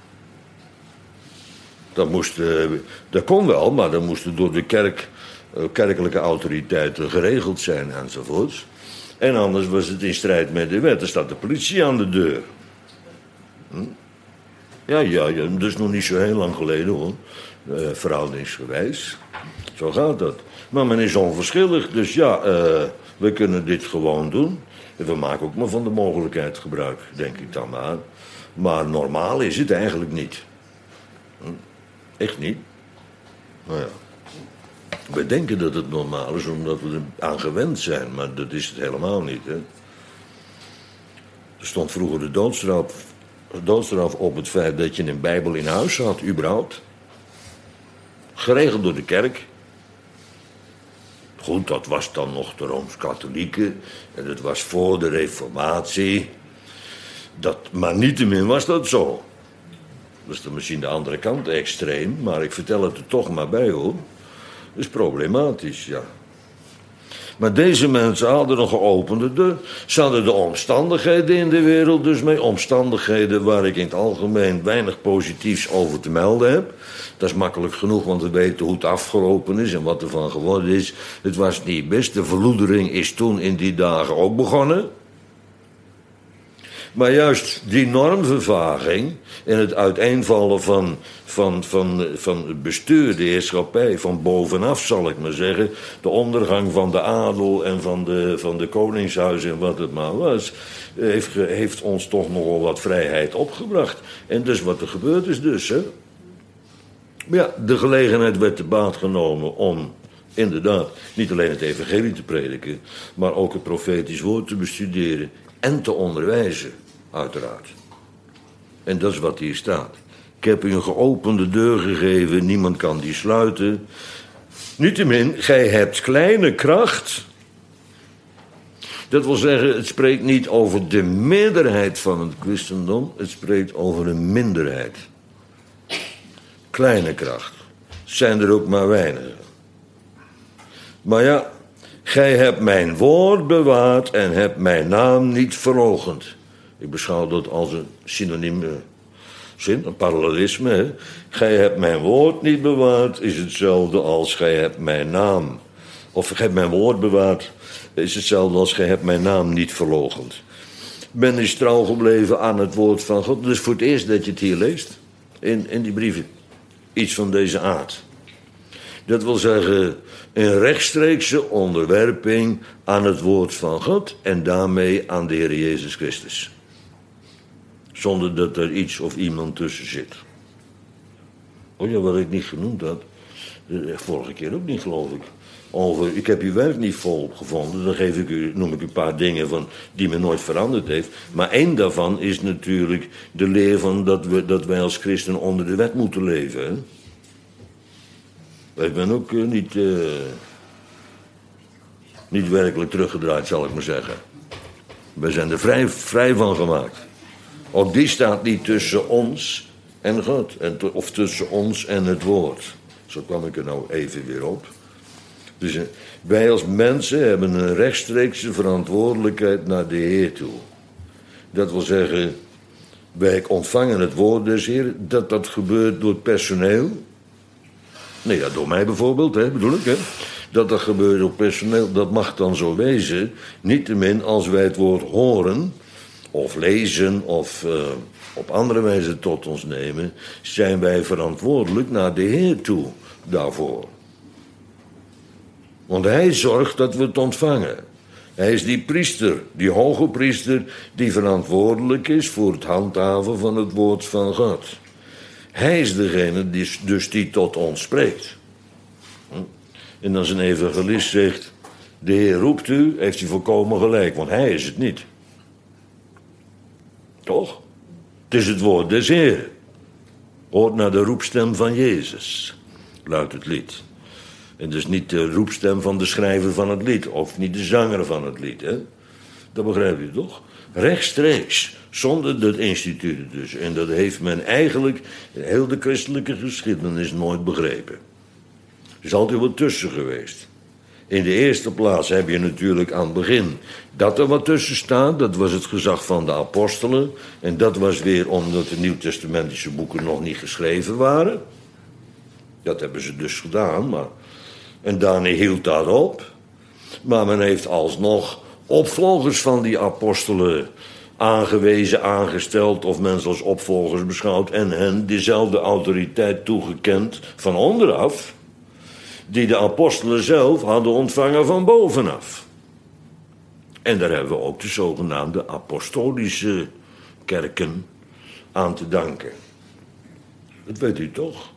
Dat kon wel, maar dat moest door de kerkelijke autoriteiten geregeld zijn enzovoorts. En anders was het in strijd met de wet. Er staat de politie aan de deur. Ja, dat is nog niet zo heel lang geleden hoor. Verhoudingsgewijs. Zo gaat dat. Maar men is onverschillig, dus ja, we kunnen dit gewoon doen. En we maken ook maar van de mogelijkheid gebruik, denk ik dan maar. Maar normaal is het eigenlijk niet. Echt niet. Nou ja. We denken dat het normaal is omdat we er aan gewend zijn, maar dat is het helemaal niet. Hè. Er stond vroeger de doodstraf op het feit dat je een Bijbel in huis had, überhaupt. Geregeld door de kerk. Goed, dat was dan nog de Rooms-Katholieke. En dat was voor de Reformatie. Maar niettemin was dat zo. Dat is dan misschien de andere kant extreem, maar ik vertel het er toch maar bij hoor. Dat is problematisch, ja. Maar deze mensen hadden een geopende deur. Ze hadden de omstandigheden in de wereld dus mee. Omstandigheden waar ik in het algemeen weinig positiefs over te melden heb. Dat is makkelijk genoeg, want we weten hoe het afgelopen is en wat er van geworden is. Het was niet best. De verloedering is toen in die dagen ook begonnen. Maar juist die normvervaging en het uiteenvallen van het bestuur, de heerschappij, van bovenaf zal ik maar zeggen, de ondergang van de adel en van de koningshuis en wat het maar was, heeft ons toch nogal wat vrijheid opgebracht. En dus wat er gebeurd is dus, hè. Maar ja, de gelegenheid werd te baat genomen om inderdaad niet alleen het evangelie te prediken, maar ook het profetisch woord te bestuderen en te onderwijzen, uiteraard. En dat is wat hier staat. Ik heb u een geopende deur gegeven, niemand kan die sluiten. Niettemin, gij hebt kleine kracht. Dat wil zeggen, het spreekt niet over de meerderheid van het christendom, het spreekt over een minderheid. Kleine kracht. Zijn er ook maar weinigen. Maar ja, Gij hebt mijn woord bewaard en hebt mijn naam niet verloochend. Ik beschouw dat als een synonieme zin, een parallelisme. Hè? Gij hebt mijn woord niet bewaard, is hetzelfde als gij hebt mijn naam. Of gij hebt mijn woord bewaard, is hetzelfde als gij hebt mijn naam niet verloochend. Ben is trouw gebleven aan het woord van God. Dus voor het eerst dat je het hier leest, in die brieven. Iets van deze aard. Dat wil zeggen, een rechtstreekse onderwerping aan het woord van God en daarmee aan de Heer Jezus Christus. Zonder dat er iets of iemand tussen zit. Oh ja, wat ik niet genoemd had, vorige keer ook niet, geloof ik. Ik heb uw werk niet vol gevonden. Dan noem ik u een paar dingen van die me nooit veranderd heeft. Maar één daarvan is natuurlijk de leer van dat wij als christenen onder de wet moeten leven. Hè? Ik ben ook niet werkelijk teruggedraaid, zal ik maar zeggen. We zijn er vrij van gemaakt. Ook die staat niet tussen ons en God. Of tussen ons en het woord. Zo kwam ik er nou even weer op. Dus wij als mensen hebben een rechtstreekse verantwoordelijkheid naar de Heer toe. Dat wil zeggen, wij ontvangen het woord des Heer. Dat gebeurt door het personeel. Nee, ja, door mij bijvoorbeeld, bedoel ik. Hè? Dat gebeurt door personeel, dat mag dan zo wezen. Niettemin als wij het woord horen, of lezen, of op andere wijze tot ons nemen, zijn wij verantwoordelijk naar de Heer toe daarvoor. Want hij zorgt dat we het ontvangen. Hij is die priester, die hoge priester, die verantwoordelijk is voor het handhaven van het woord van God. Hij is degene die tot ons spreekt. En als een evangelist zegt, de Heer roept u, heeft hij volkomen gelijk, want hij is het niet. Toch? Het is het woord des Heeren. Hoort naar de roepstem van Jezus, luidt het lied. En dus niet de roepstem van de schrijver van het lied, of niet de zanger van het lied. Hè? Dat begrijp je toch? Rechtstreeks, zonder dat instituut dus. En dat heeft men eigenlijk in heel de christelijke geschiedenis nooit begrepen. Er is altijd wat tussen geweest. In de eerste plaats heb je natuurlijk aan het begin dat er wat tussen staat. Dat was het gezag van de apostelen. En dat was weer omdat de nieuwtestamentische boeken nog niet geschreven waren. Dat hebben ze dus gedaan. En daarna hield dat op. Maar men heeft alsnog opvolgers van die apostelen aangewezen, aangesteld of mensen als opvolgers beschouwd en hen dezelfde autoriteit toegekend van onderaf die de apostelen zelf hadden ontvangen van bovenaf. En daar hebben we ook de zogenaamde apostolische kerken aan te danken. Dat weet u toch?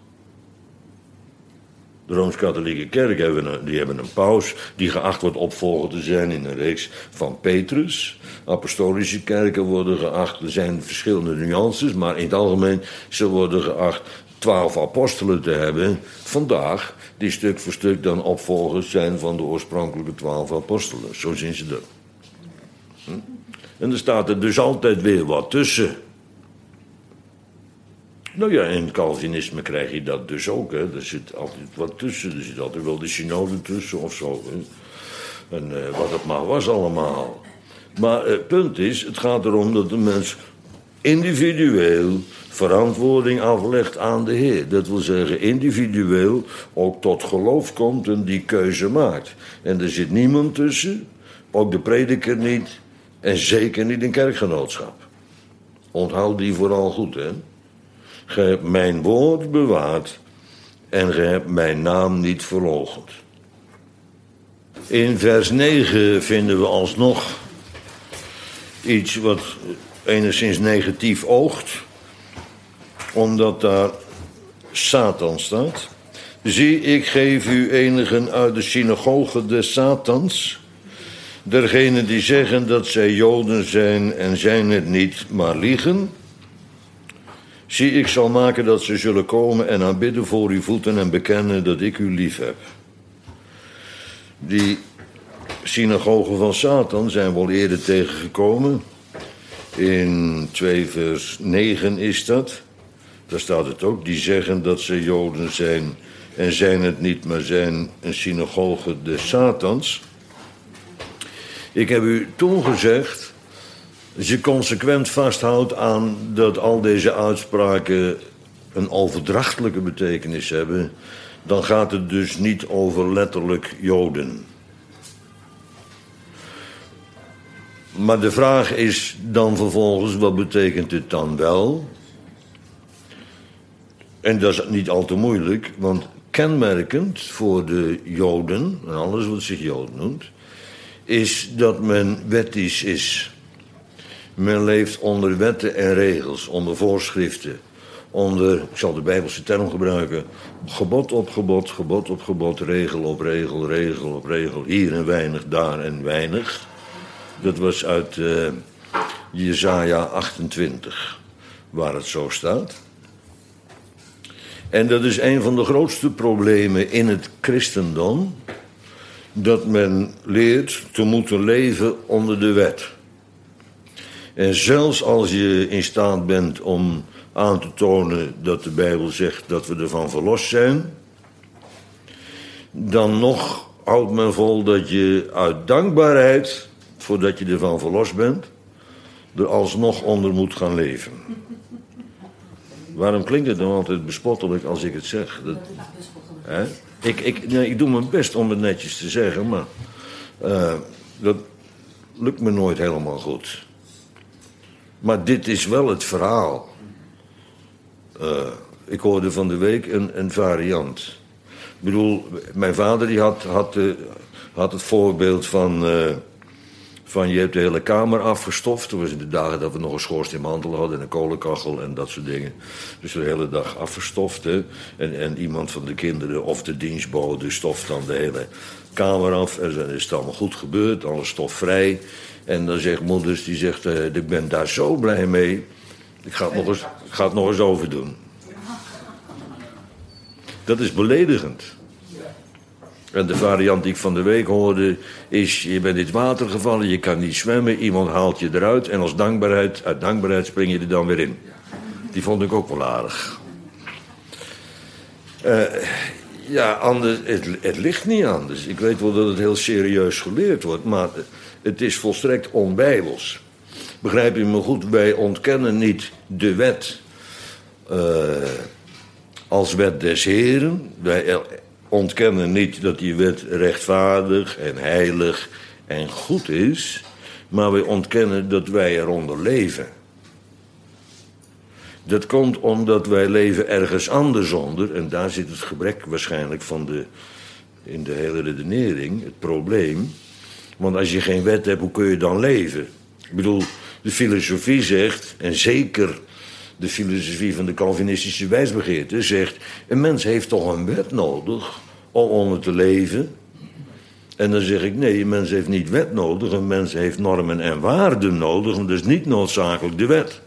De Rooms-Katholieke Kerk hebben een paus die geacht wordt opvolger te zijn in een reeks van Petrus. Apostolische kerken worden geacht, er zijn verschillende nuances, maar in het algemeen ze worden geacht 12 apostelen te hebben vandaag, die stuk voor stuk dan opvolgers zijn van de oorspronkelijke 12 apostelen. Zo zien ze dat. En er staat er dus altijd weer wat tussen. Nou ja, in Calvinisme krijg je dat dus ook. Hè. Er zit altijd wat tussen. Er zit altijd wel de synode tussen of zo. Hè. En wat het maar was allemaal. Maar het punt is, het gaat erom dat de mens individueel verantwoording aflegt aan de Heer. Dat wil zeggen, individueel ook tot geloof komt en die keuze maakt. En er zit niemand tussen, ook de prediker niet en zeker niet een kerkgenootschap. Onthoud die vooral goed, hè. Gij hebt mijn woord bewaard en gij hebt mijn naam niet verloochend. In vers 9 vinden we alsnog iets wat enigszins negatief oogt, omdat daar Satan staat. Zie, ik geef u enigen uit de synagoge des Satans, dergenen die zeggen dat zij Joden zijn en zijn het niet, maar liegen. Zie, ik zal maken dat ze zullen komen en aanbidden voor uw voeten en bekennen dat ik u lief heb. Die synagogen van Satan zijn wel eerder tegengekomen. In 2 vers 9 is dat. Daar staat het ook. Die zeggen dat ze Joden zijn en zijn het niet, maar zijn een synagoge des Satans. Ik heb u toen gezegd, als je consequent vasthoudt aan dat al deze uitspraken een overdrachtelijke betekenis hebben, dan gaat het dus niet over letterlijk Joden. Maar de vraag is dan vervolgens, wat betekent het dan wel? En dat is niet al te moeilijk, want kenmerkend voor de Joden, en alles wat zich Jood noemt, is dat men wettisch is. Men leeft onder wetten en regels, onder voorschriften, onder, ik zal de Bijbelse term gebruiken, gebod op gebod, gebod op gebod, regel op regel, regel op regel, hier en weinig, daar en weinig. Dat was uit Jesaja 28, waar het zo staat. En dat is een van de grootste problemen in het christendom, dat men leert te moeten leven onder de wet. En zelfs als je in staat bent om aan te tonen dat de Bijbel zegt dat we ervan verlost zijn, dan nog houdt men vol dat je uit dankbaarheid, voordat je ervan verlost bent, er alsnog onder moet gaan leven. Waarom klinkt het dan altijd bespottelijk als ik het zeg? Ik doe mijn best om het netjes te zeggen, maar dat lukt me nooit helemaal goed. Maar dit is wel het verhaal. Ik hoorde van de week een variant. Ik bedoel, mijn vader die had het voorbeeld van je hebt de hele kamer afgestoft. Dat was in de dagen dat we nog een schoorsteenmantel hadden en een kolenkachel en dat soort dingen. Dus de hele dag afgestoft. Hè? En iemand van de kinderen of de dienstbode stoft dan de hele kamer af. En dan is het allemaal goed gebeurd, alles stofvrij. En dan zegt moeders, die zegt, ik ben daar zo blij mee. Ik ga het nog eens overdoen. Dat is beledigend. En de variant die ik van de week hoorde is, je bent in het water gevallen, je kan niet zwemmen, iemand haalt je eruit en uit dankbaarheid spring je er dan weer in. Die vond ik ook wel aardig. Anders, het ligt niet anders. Ik weet wel dat het heel serieus geleerd wordt, maar het is volstrekt onbijbels. Begrijp je me goed, wij ontkennen niet de wet als wet des Heren. Wij ontkennen niet dat die wet rechtvaardig en heilig en goed is, maar wij ontkennen dat wij eronder leven. Dat komt omdat wij leven ergens anders onder, en daar zit het gebrek waarschijnlijk in de hele redenering, het probleem. Want als je geen wet hebt, hoe kun je dan leven? Ik bedoel, de filosofie zegt, en zeker de filosofie van de Calvinistische wijsbegeerte zegt, een mens heeft toch een wet nodig om onder te leven? En dan zeg ik, nee, een mens heeft niet wet nodig, een mens heeft normen en waarden nodig, en dus niet noodzakelijk de wet.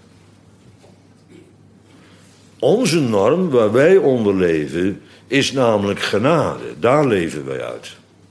Onze norm, waar wij onder leven, is namelijk genade. Daar leven wij uit.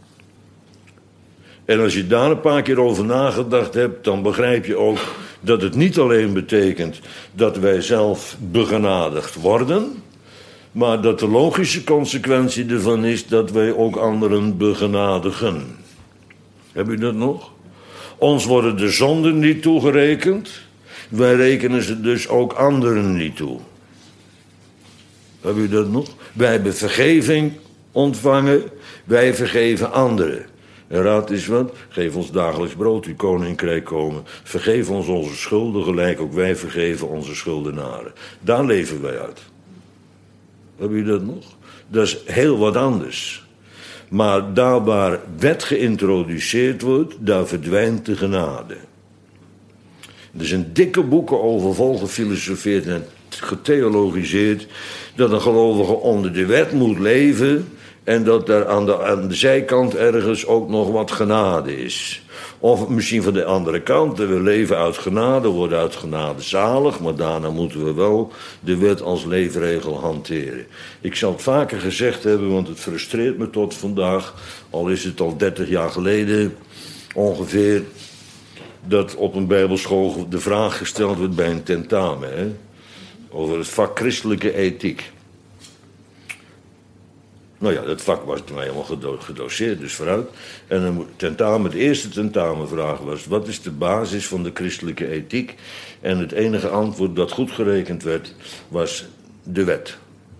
En als je daar een paar keer over nagedacht hebt, dan begrijp je ook dat het niet alleen betekent dat wij zelf begenadigd worden, maar dat de logische consequentie ervan is dat wij ook anderen begenadigen. Heb u dat nog? Ons worden de zonden niet toegerekend, wij rekenen ze dus ook anderen niet toe. Heb u dat nog? Wij hebben vergeving ontvangen, wij vergeven anderen. En raad eens wat, geef ons dagelijks brood, uw koninkrijk komen. Vergeef ons onze schulden, gelijk ook wij vergeven onze schuldenaren. Daar leven wij uit. Heb je dat nog? Dat is heel wat anders. Maar daar waar wet geïntroduceerd wordt, daar verdwijnt de genade. Er zijn dikke boeken over vol gefilosofeerd en getheologiseerd dat een gelovige onder de wet moet leven en dat er aan de zijkant ergens ook nog wat genade is. Of misschien van de andere kant, we leven uit genade, worden uit genade zalig, maar daarna moeten we wel de wet als leefregel hanteren. Ik zal het vaker gezegd hebben, want het frustreert me tot vandaag, al is het al 30 jaar geleden ongeveer, dat op een bijbelschool de vraag gesteld wordt bij een tentamen, hè, over het vak christelijke ethiek. Nou ja, dat vak was toen helemaal gedoseerd, dus vooruit. En het eerste tentamenvraag was: wat is de basis van de christelijke ethiek? En het enige antwoord dat goed gerekend werd, was de wet.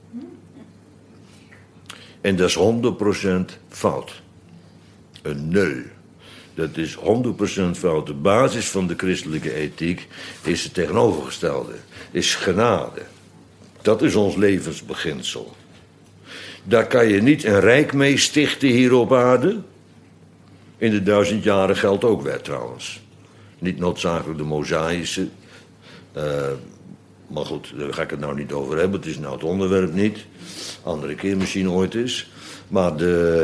En dat is 100% fout. Een nul. Dat is 100% fout. De basis van de christelijke ethiek is het tegenovergestelde. Is genade. Dat is ons levensbeginsel. Daar kan je niet een rijk mee stichten hier op aarde. In de 1000 jaren geldt ook wet trouwens. Niet noodzakelijk de Mosaïsche. Maar goed, daar ga ik het nou niet over hebben. Het is nou het onderwerp niet. Andere keer misschien ooit eens. Maar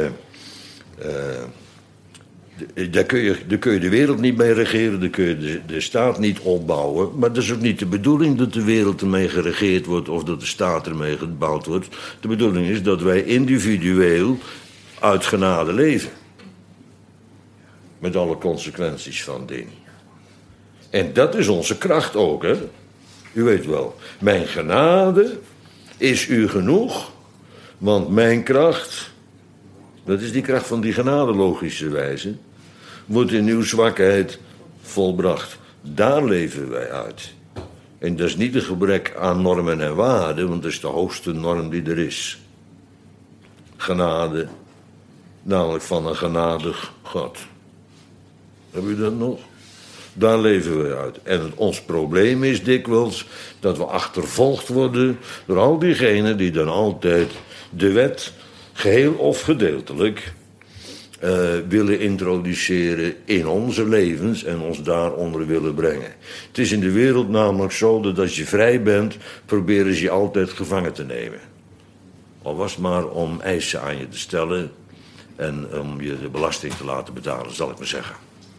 daar kun je de wereld niet mee regeren. Daar kun je de staat niet opbouwen. Maar dat is ook niet de bedoeling dat de wereld ermee geregeerd wordt. Of dat de staat ermee gebouwd wordt. De bedoeling is dat wij individueel uit genade leven. Met alle consequenties van ding. En dat is onze kracht ook, hè. U weet wel. Mijn genade is u genoeg. Want mijn kracht, dat is die kracht van die genade logische wijze, wordt in uw zwakheid volbracht. Daar leven wij uit. En dat is niet een gebrek aan normen en waarden, want dat is de hoogste norm die er is. Genade, namelijk van een genadig God. Heb u dat nog? Daar leven we uit. En ons probleem is dikwijls dat we achtervolgd worden door al diegenen die dan altijd de wet, geheel of gedeeltelijk, willen introduceren in onze levens en ons daaronder willen brengen. Het is in de wereld namelijk zo dat als je vrij bent, proberen ze je altijd gevangen te nemen. Al was het maar om eisen aan je te stellen en om je de belasting te laten betalen, zal ik maar zeggen.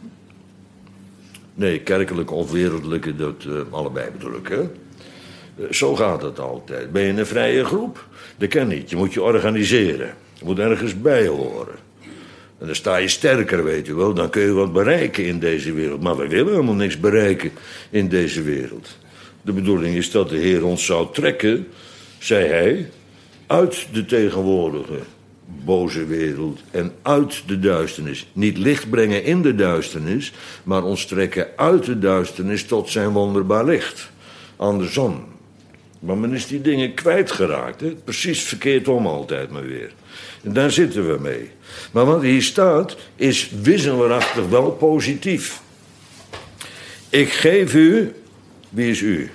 Nee, kerkelijke of wereldlijke, dat allebei bedoel ik, hè. Zo gaat het altijd. Ben je een vrije groep? Dat kan niet. Je moet je organiseren. Je moet ergens bij horen. En dan sta je sterker, weet je wel. Dan kun je wat bereiken in deze wereld. Maar wij willen helemaal niks bereiken in deze wereld. De bedoeling is dat de Heer ons zou trekken, zei hij, uit de tegenwoordige boze wereld en uit de duisternis. Niet licht brengen in de duisternis, maar ons trekken uit de duisternis tot zijn wonderbaar licht. Andersom. Maar men is die dingen kwijtgeraakt. Hè? Precies verkeerd om altijd maar weer. En daar zitten we mee. Maar wat hier staat is wisselachtig wel positief. Ik geef u, wie is u?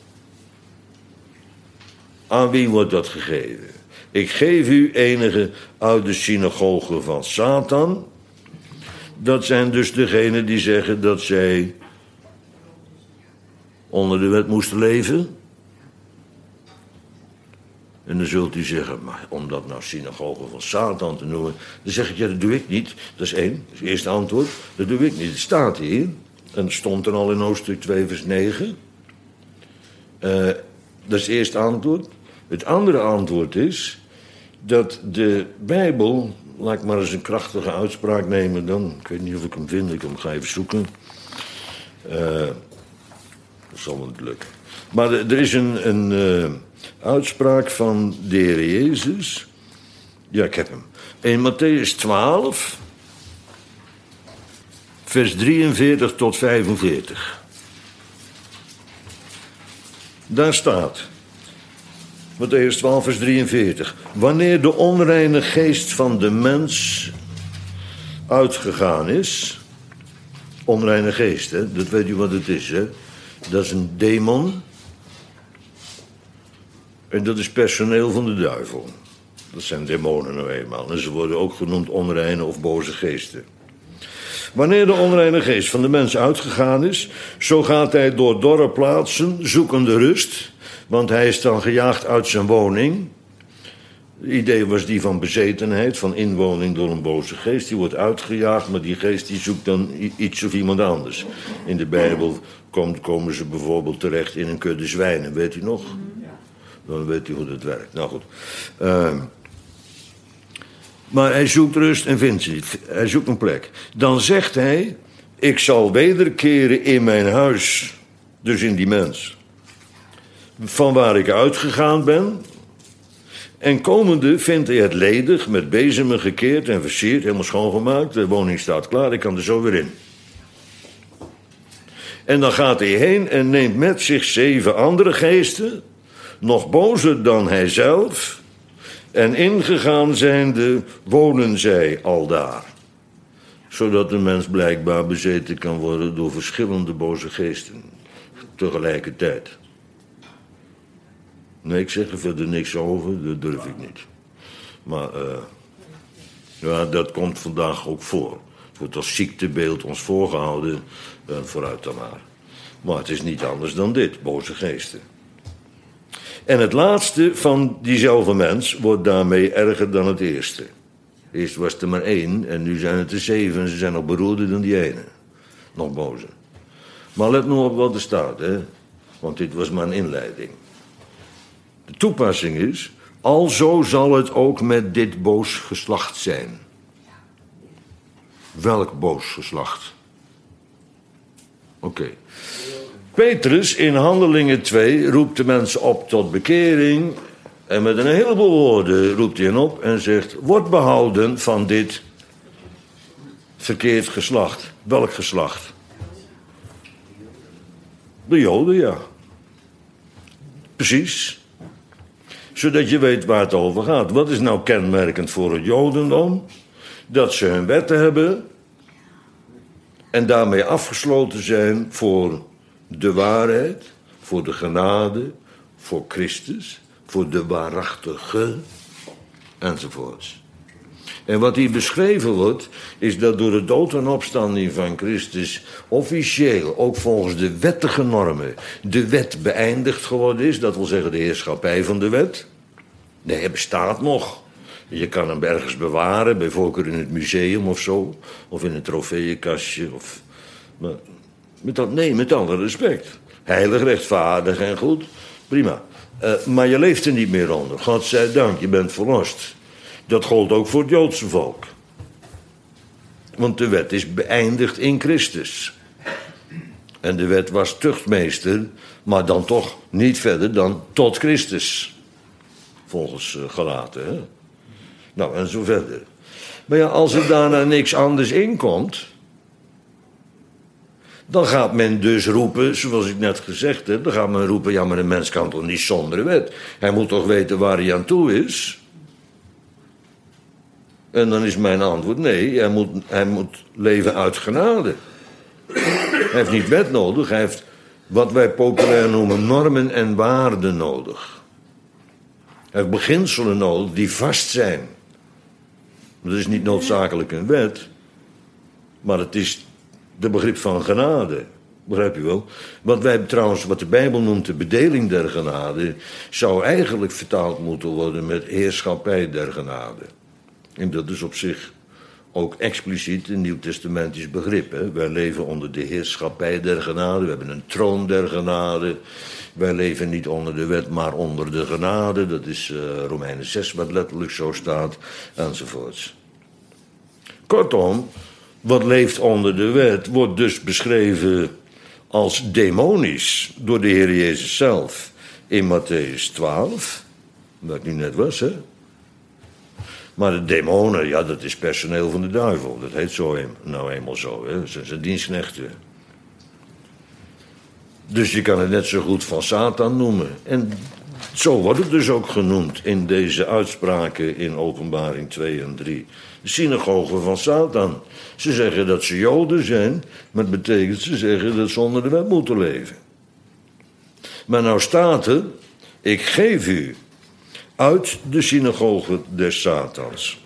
Aan wie wordt dat gegeven? Ik geef u enige uit de synagoge van Satan. Dat zijn dus degenen die zeggen dat zij onder de wet moesten leven. En dan zult u zeggen, maar om dat nou synagoge van Satan te noemen, dan zeg ik, ja, dat doe ik niet. Dat is één, dat is het eerste antwoord. Dat doe ik niet, het staat hier. En het stond er al in hoofdstuk 2 vers 9. Dat is het eerste antwoord. Het andere antwoord is dat de Bijbel, laat ik maar eens een krachtige uitspraak nemen dan. Ik weet niet of ik hem vind, ik ga even zoeken. Dat zal niet lukken. Maar er is een uitspraak van de Heer Jezus. Ja, ik heb hem. In Mattheüs 12, vers 43 tot 45. Daar staat, Mattheüs 12, vers 43. Wanneer de onreine geest van de mens uitgegaan is. Onreine geest, hè? Dat weet u wat het is, hè? Dat is een demon. En dat is personeel van de duivel. Dat zijn demonen nou eenmaal. En ze worden ook genoemd onreine of boze geesten. Wanneer de onreine geest van de mens uitgegaan is, zo gaat hij door dorre plaatsen zoekende rust. Want hij is dan gejaagd uit zijn woning. Het idee was die van bezetenheid, van inwoning door een boze geest. Die wordt uitgejaagd, maar die geest die zoekt dan iets of iemand anders. In de Bijbel komen ze bijvoorbeeld terecht in een kudde zwijnen, weet u nog? Dan weet u hoe dat werkt. Nou goed. Maar hij zoekt rust en vindt ze niet. Hij zoekt een plek. Dan zegt hij, ik zal wederkeren in mijn huis. Dus in die mens. Van waar ik uitgegaan ben. En komende vindt hij het ledig, met bezemen gekeerd en versierd, helemaal schoongemaakt. De woning staat klaar, ik kan er zo weer in. En dan gaat hij heen en neemt met zich 7 andere geesten, nog bozer dan hij zelf. En ingegaan zijnde wonen zij aldaar. Zodat de mens blijkbaar bezeten kan worden door verschillende boze geesten. Tegelijkertijd. Nee, ik zeg er verder niks over, dat durf ik niet. Maar ja, dat komt vandaag ook voor. Het wordt als ziektebeeld ons voorgehouden, vooruit dan maar. Maar het is niet anders dan dit, boze geesten. En het laatste van diezelfde mens wordt daarmee erger dan het eerste. Eerst was er maar 1 en nu zijn het er 7 en ze zijn nog beroerder dan die ene. Nog bozer. Maar let nu op wat er staat, hè. Want dit was maar een inleiding. De toepassing is, alzo zal het ook met dit boos geslacht zijn. Welk boos geslacht? Oké. Petrus in Handelingen 2 roept de mensen op tot bekering. En met een heleboel woorden roept hij hen op en zegt: word behouden van dit verkeerd geslacht. Welk geslacht? De Joden, ja. Precies. Zodat je weet waar het over gaat. Wat is nou kenmerkend voor het Jodendom? Dat ze hun wetten hebben en daarmee afgesloten zijn voor de waarheid, voor de genade, voor Christus, voor de waarachtige, enzovoorts. En wat hier beschreven wordt, is dat door de dood en opstanding van Christus officieel, ook volgens de wettige normen, de wet beëindigd geworden is. Dat wil zeggen de heerschappij van de wet. Nee, hij bestaat nog. Je kan hem ergens bewaren, bij voorkeur in het museum of zo, of in een trofeeënkastje. Maar met alle respect. Heilig, rechtvaardig en goed, prima. Maar je leeft er niet meer onder. God zij dank, je bent verlost. Dat gold ook voor het Joodse volk. Want de wet is beëindigd in Christus. En de wet was tuchtmeester, maar dan toch niet verder dan tot Christus. Volgens Galaten, hè? Nou, en zo verder. Maar ja, als er daarna niks anders in komt, dan gaat men dus roepen, zoals ik net gezegd heb, dan gaat men roepen, ja, maar een mens kan toch niet zonder wet? Hij moet toch weten waar hij aan toe is? En dan is mijn antwoord, nee, hij moet leven uit genade. Hij heeft niet wet nodig, hij heeft wat wij populair noemen normen en waarden nodig. Hij heeft beginselen nodig die vast zijn. Dat is niet noodzakelijk een wet, maar het is de begrip van genade. Begrijp je wel? Wat wij trouwens, wat de Bijbel noemt de bedeling der genade, zou eigenlijk vertaald moeten worden met heerschappij der genade. En dat is op zich ook expliciet een nieuwtestamentisch begrip. Hè? Wij leven onder de heerschappij der genade. We hebben een troon der genade. Wij leven niet onder de wet, maar onder de genade. Dat is Romeinen 6, wat letterlijk zo staat, enzovoorts. Kortom, wat leeft onder de wet wordt dus beschreven als demonisch door de Heer Jezus zelf in Mattheüs 12, wat ik nu net was, hè. Maar de demonen, ja, dat is personeel van de duivel. Dat heet zo nou eenmaal zo, hè. Dat zijn zijn dienstknechten. Dus je kan het net zo goed van Satan noemen. En zo wordt het dus ook genoemd in deze uitspraken in Openbaring 2 en 3. De synagogen van Satan. Ze zeggen dat ze Joden zijn, maar het betekent ze zeggen dat ze onder de wet moeten leven. Maar nou staat er, ik geef u uit de synagogen des Satans.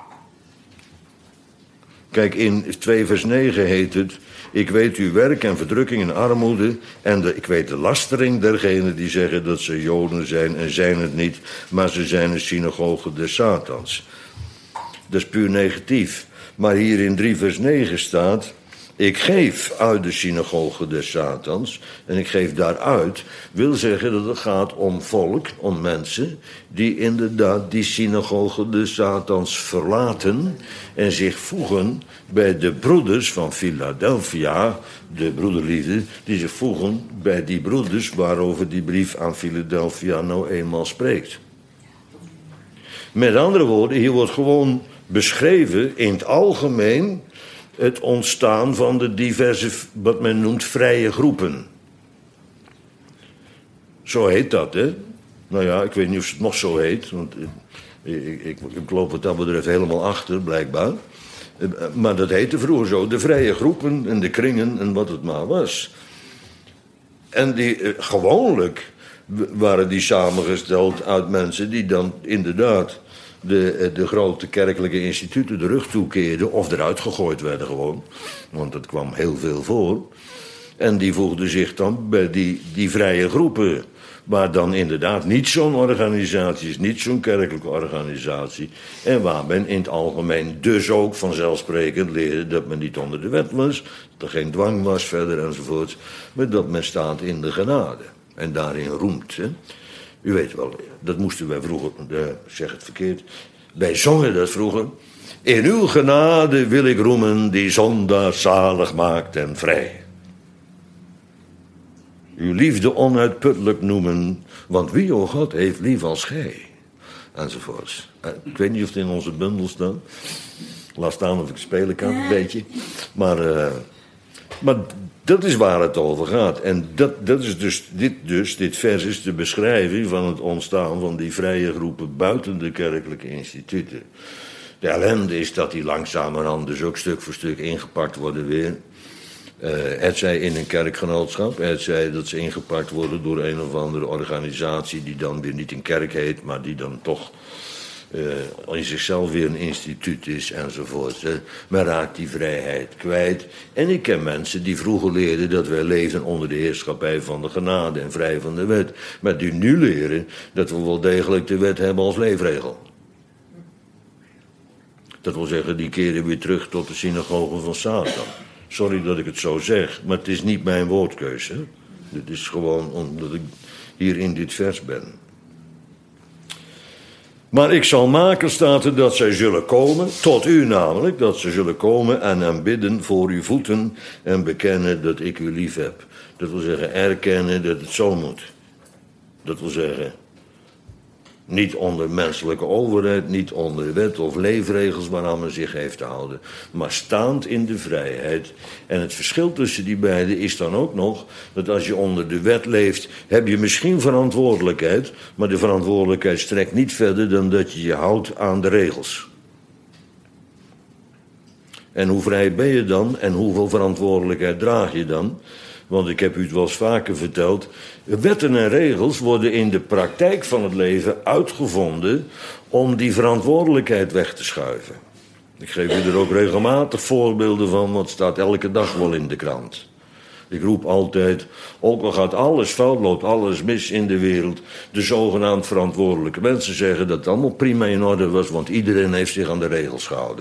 Kijk, in 2 vers 9 heet het, ik weet uw werk en verdrukking en armoede en ik weet de lastering dergenen die zeggen dat ze Joden zijn en zijn het niet, maar ze zijn een synagoge des Satans. Dat is puur negatief. Maar hier in 3 vers 9 staat, ik geef uit de synagoge des Satans. En ik geef daaruit, wil zeggen dat het gaat om volk, om mensen die inderdaad die synagoge des Satans verlaten en zich voegen bij de broeders van Philadelphia, de broederliefde, die zich voegen bij die broeders waarover die brief aan Philadelphia nou eenmaal spreekt. Met andere woorden, hier wordt gewoon beschreven in het algemeen het ontstaan van de diverse, wat men noemt, vrije groepen. Zo heet dat, hè? Nou ja, ik weet niet of het nog zo heet, want ik loop wat dat betreft helemaal achter, blijkbaar. Maar dat heette vroeger zo, de vrije groepen en de kringen en wat het maar was. En die gewoonlijk waren die samengesteld uit mensen die dan inderdaad de grote kerkelijke instituten de rug toekeerden of eruit gegooid werden gewoon. Want dat kwam heel veel voor. En die voegden zich dan bij die vrije groepen. Waar dan inderdaad niet zo'n organisatie is, niet zo'n kerkelijke organisatie. En waar men in het algemeen dus ook vanzelfsprekend leerde dat men niet onder de wet was. Dat er geen dwang was verder enzovoort. Maar dat men staat in de genade. En daarin roemt. Hè. U weet wel, dat moesten wij vroeger, zeg het verkeerd. Wij zongen dat vroeger. In uw genade wil ik roemen die zondaar zalig maakt en vrij. Uw liefde onuitputtelijk noemen, want wie, o God, heeft lief als gij? Enzovoorts. Ik weet niet of het in onze bundel staat. Laat staan of ik spelen kan, een beetje. Maar dat is waar het over gaat. En dat is dit vers is de beschrijving van het ontstaan van die vrije groepen buiten de kerkelijke instituten. De ellende is dat die langzamerhand dus ook stuk voor stuk ingepakt worden weer. Het zij in een kerkgenootschap, het zij dat ze ingepakt worden door een of andere organisatie die dan weer niet een kerk heet, maar die dan toch in zichzelf weer een instituut is enzovoort. Men raakt die vrijheid kwijt. En ik ken mensen die vroeger leerden dat wij leefden onder de heerschappij van de genade en vrij van de wet, maar die nu leren dat we wel degelijk de wet hebben als leefregel. Dat wil zeggen, die keren weer terug tot de synagoge van Satan. Sorry dat ik het zo zeg, maar het is niet mijn woordkeuze. Dit is gewoon omdat ik hier in dit vers ben. Maar ik zal maken, staat er, dat zij zullen komen, tot u namelijk, dat ze zullen komen en aanbidden voor uw voeten en bekennen dat ik u lief heb. Dat wil zeggen, erkennen dat het zo moet. Dat wil zeggen, niet onder menselijke overheid, niet onder wet of leefregels waaraan men zich heeft te houden, maar staand in de vrijheid. En het verschil tussen die beiden is dan ook nog dat als je onder de wet leeft, heb je misschien verantwoordelijkheid, maar de verantwoordelijkheid strekt niet verder dan dat je je houdt aan de regels. En hoe vrij ben je dan en hoeveel verantwoordelijkheid draag je dan? Want ik heb u het wel eens vaker verteld. Wetten en regels worden in de praktijk van het leven uitgevonden om die verantwoordelijkheid weg te schuiven. Ik geef u er ook regelmatig voorbeelden van, want het staat elke dag wel in de krant. Ik roep altijd, ook al gaat alles fout, loopt alles mis in de wereld, de zogenaamd verantwoordelijke mensen zeggen dat het allemaal prima in orde was, want iedereen heeft zich aan de regels gehouden.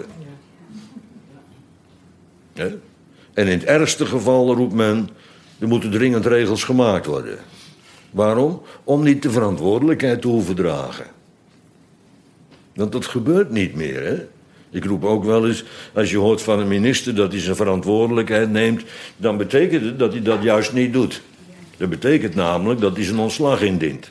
Ja? En in het ergste geval roept men, er moeten dringend regels gemaakt worden. Waarom? Om niet de verantwoordelijkheid te hoeven dragen. Want dat gebeurt niet meer, hè. Ik roep ook wel eens, als je hoort van een minister dat hij zijn verantwoordelijkheid neemt, dan betekent het dat hij dat juist niet doet. Dat betekent namelijk dat hij zijn ontslag indient.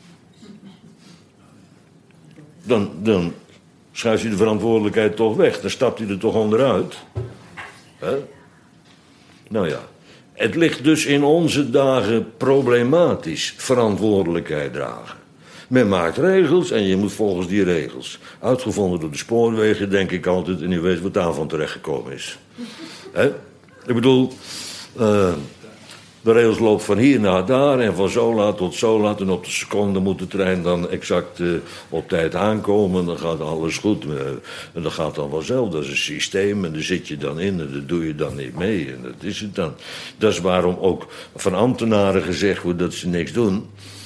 Dan schuift hij de verantwoordelijkheid toch weg. Dan stapt hij er toch onderuit. Hè? Nou ja. Het ligt dus in onze dagen problematisch, verantwoordelijkheid dragen. Men maakt regels en je moet volgens die regels. Uitgevonden door de spoorwegen, denk ik altijd, en u weet wat daarvan terechtgekomen is. He? Ik bedoel, de regels lopen van hier naar daar en van zo laat tot zo laat. En op de seconde moet de trein dan exact op tijd aankomen. Dan gaat alles goed. En dat gaat dan vanzelf. Dat is een systeem en daar zit je dan in. En dat doe je dan niet mee. En dat is het dan. Dat is waarom ook van ambtenaren gezegd wordt dat ze niks doen.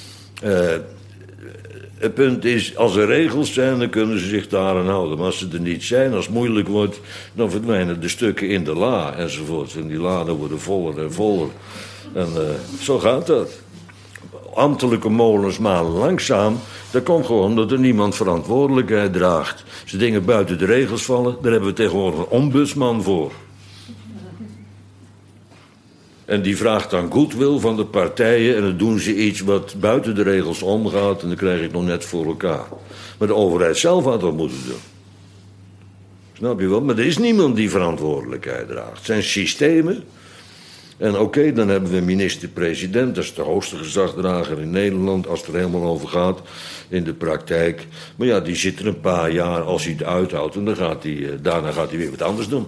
Het punt is, als er regels zijn, dan kunnen ze zich daaraan houden. Maar als ze er niet zijn, als het moeilijk wordt, dan verdwijnen de stukken in de la enzovoort. En die laden worden voller en voller. En zo gaat dat. Ambtelijke molens malen langzaam. Dat komt gewoon omdat er niemand verantwoordelijkheid draagt. Als dingen buiten de regels vallen, daar hebben we tegenwoordig een ombudsman voor. En die vraagt dan goodwill van de partijen en dan doen ze iets wat buiten de regels omgaat en dan krijg je het nog net voor elkaar. Maar de overheid zelf had dat moeten doen. Snap je wel? Maar er is niemand die verantwoordelijkheid draagt. Het zijn systemen. En oké, dan hebben we een minister-president, dat is de hoogste gezagsdrager in Nederland, als het er helemaal over gaat, in de praktijk. Maar ja, die zit er een paar jaar als hij het uithoudt en dan daarna gaat hij weer wat anders doen.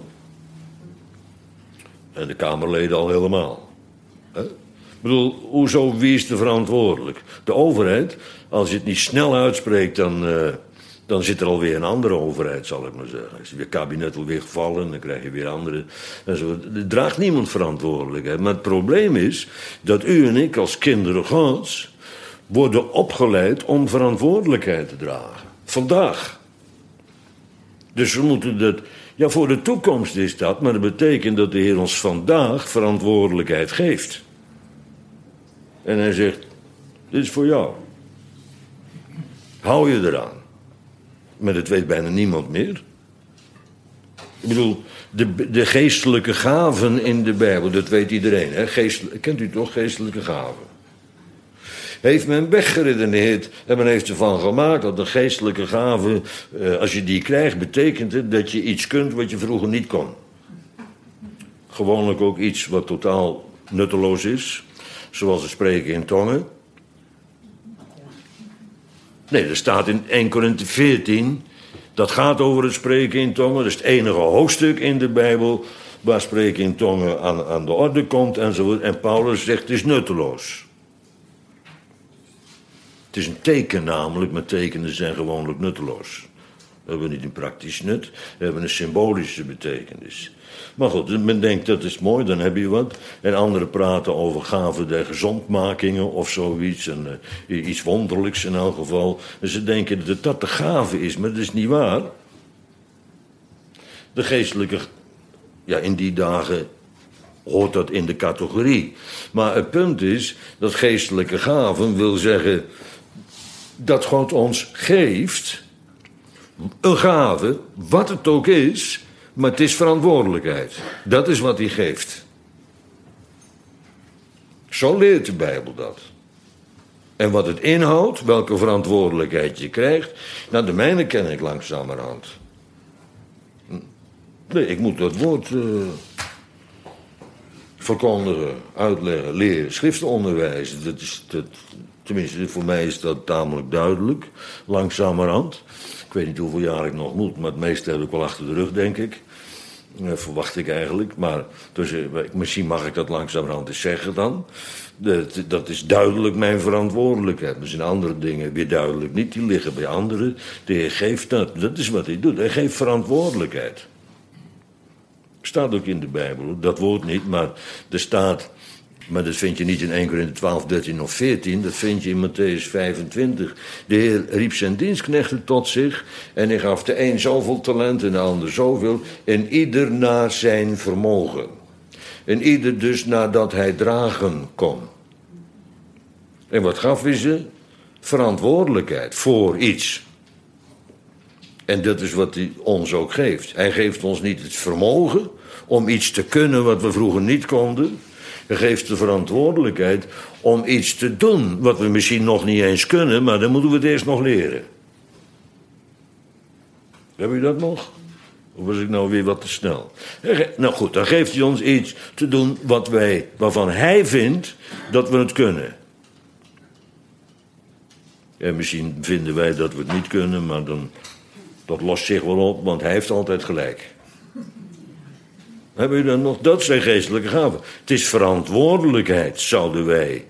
En de Kamerleden al helemaal. He? Ik bedoel, hoezo, wie is er verantwoordelijk? De overheid, als je het niet snel uitspreekt, dan zit er alweer een andere overheid, zal ik maar zeggen. Is het kabinet alweer gevallen, dan krijg je weer andere. En zo. Er draagt niemand verantwoordelijkheid. Maar het probleem is dat u en ik als kinderen Gods worden opgeleid om verantwoordelijkheid te dragen. Vandaag. Dus we moeten dat. Ja, voor de toekomst is dat, maar dat betekent dat de Heer ons vandaag verantwoordelijkheid geeft. En hij zegt, dit is voor jou. Hou je eraan. Maar dat weet bijna niemand meer. Ik bedoel, de geestelijke gaven in de Bijbel, dat weet iedereen. Hè? Kent u toch geestelijke gaven? Heeft men weggeredeneerd en men heeft ervan gemaakt dat een geestelijke gave, als je die krijgt, betekent het dat je iets kunt wat je vroeger niet kon. Gewoonlijk ook iets wat totaal nutteloos is, zoals het spreken in tongen. Nee, er staat in 1 Korinthe 14, dat gaat over het spreken in tongen. Dat is het enige hoofdstuk in de Bijbel waar spreken in tongen aan de orde komt enzovoort. En Paulus zegt het is nutteloos. Het is een teken namelijk, maar tekenen zijn gewoonlijk nutteloos. We hebben niet een praktisch nut, we hebben een symbolische betekenis. Maar goed, men denkt dat is mooi, dan heb je wat. En anderen praten over gaven der gezondmakingen of zoiets. En iets wonderlijks in elk geval. En ze denken dat dat de gave is, maar dat is niet waar. De geestelijke, ja, in die dagen hoort dat in de categorie. Maar het punt is dat geestelijke gaven wil zeggen dat God ons geeft een gave, wat het ook is, maar het is verantwoordelijkheid. Dat is wat hij geeft. Zo leert de Bijbel dat. En wat het inhoudt, welke verantwoordelijkheid je krijgt, nou, de mijne ken ik langzamerhand. Nee, ik moet dat woord verkondigen, uitleggen, leren, schriften onderwijzen. Tenminste, voor mij is dat tamelijk duidelijk, langzamerhand. Ik weet niet hoeveel jaar ik nog moet, maar het meeste heb ik wel achter de rug, denk ik. Verwacht ik eigenlijk. Maar dus, misschien mag ik dat langzamerhand eens zeggen dan. Dat is duidelijk mijn verantwoordelijkheid. Er zijn andere dingen weer duidelijk niet. Die liggen bij anderen. De Heer geeft dat. Dat is wat hij doet. Hij geeft verantwoordelijkheid. Staat ook in de Bijbel. Dat woord niet, maar er staat. Maar dat vind je niet in 1 Korinthe 12, 13 of 14. Dat vind je in Mattheüs 25. De Heer riep zijn dienstknechten tot zich. En hij gaf de een zoveel talent en de ander zoveel. En ieder naar zijn vermogen. En ieder dus nadat hij dragen kon. En wat gaf hij ze? Verantwoordelijkheid voor iets. En dat is wat hij ons ook geeft. Hij geeft ons niet het vermogen om iets te kunnen wat we vroeger niet konden. Hij geeft de verantwoordelijkheid om iets te doen wat we misschien nog niet eens kunnen, maar dan moeten we het eerst nog leren. Heb je dat nog? Of was ik nou weer wat te snel? Nou goed, dan geeft hij ons iets te doen waarvan hij vindt dat we het kunnen. En misschien vinden wij dat we het niet kunnen, maar dat lost zich wel op, want hij heeft altijd gelijk. Hebben jullie dan nog? Dat zijn geestelijke gaven. Het is verantwoordelijkheid zouden wij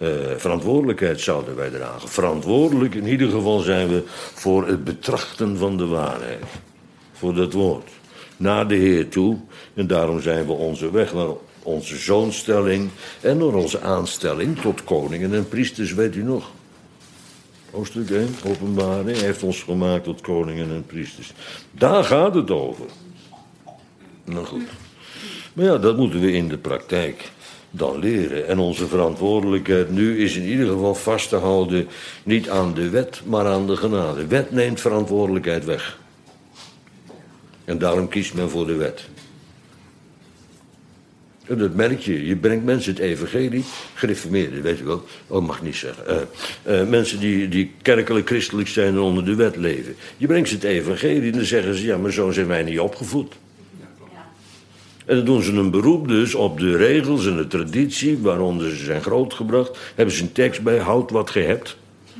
dragen. Verantwoordelijk in ieder geval zijn we voor het betrachten van de waarheid. Voor dat woord. Naar de Heer toe. En daarom zijn we onze weg naar onze zoonstelling en door onze aanstelling tot koningen en priesters, weet u nog. Hoofdstuk 1, openbaring. Hij heeft ons gemaakt tot koningen en priesters. Daar gaat het over. Nou goed. Maar ja, dat moeten we in de praktijk dan leren. En onze verantwoordelijkheid nu is in ieder geval vast te houden, niet aan de wet, maar aan de genade. Wet neemt verantwoordelijkheid weg. En daarom kiest men voor de wet. En dat merk je. Je brengt mensen het evangelie, gereformeerden, weet je wel. Oh, mag niet zeggen. Mensen die kerkelijk christelijk zijn en onder de wet leven. Je brengt ze het evangelie en dan zeggen ze, ja, maar zo zijn wij niet opgevoed. En dan doen ze een beroep dus op de regels en de traditie waaronder ze zijn grootgebracht. Hebben ze een tekst bij, houd wat ge hebt.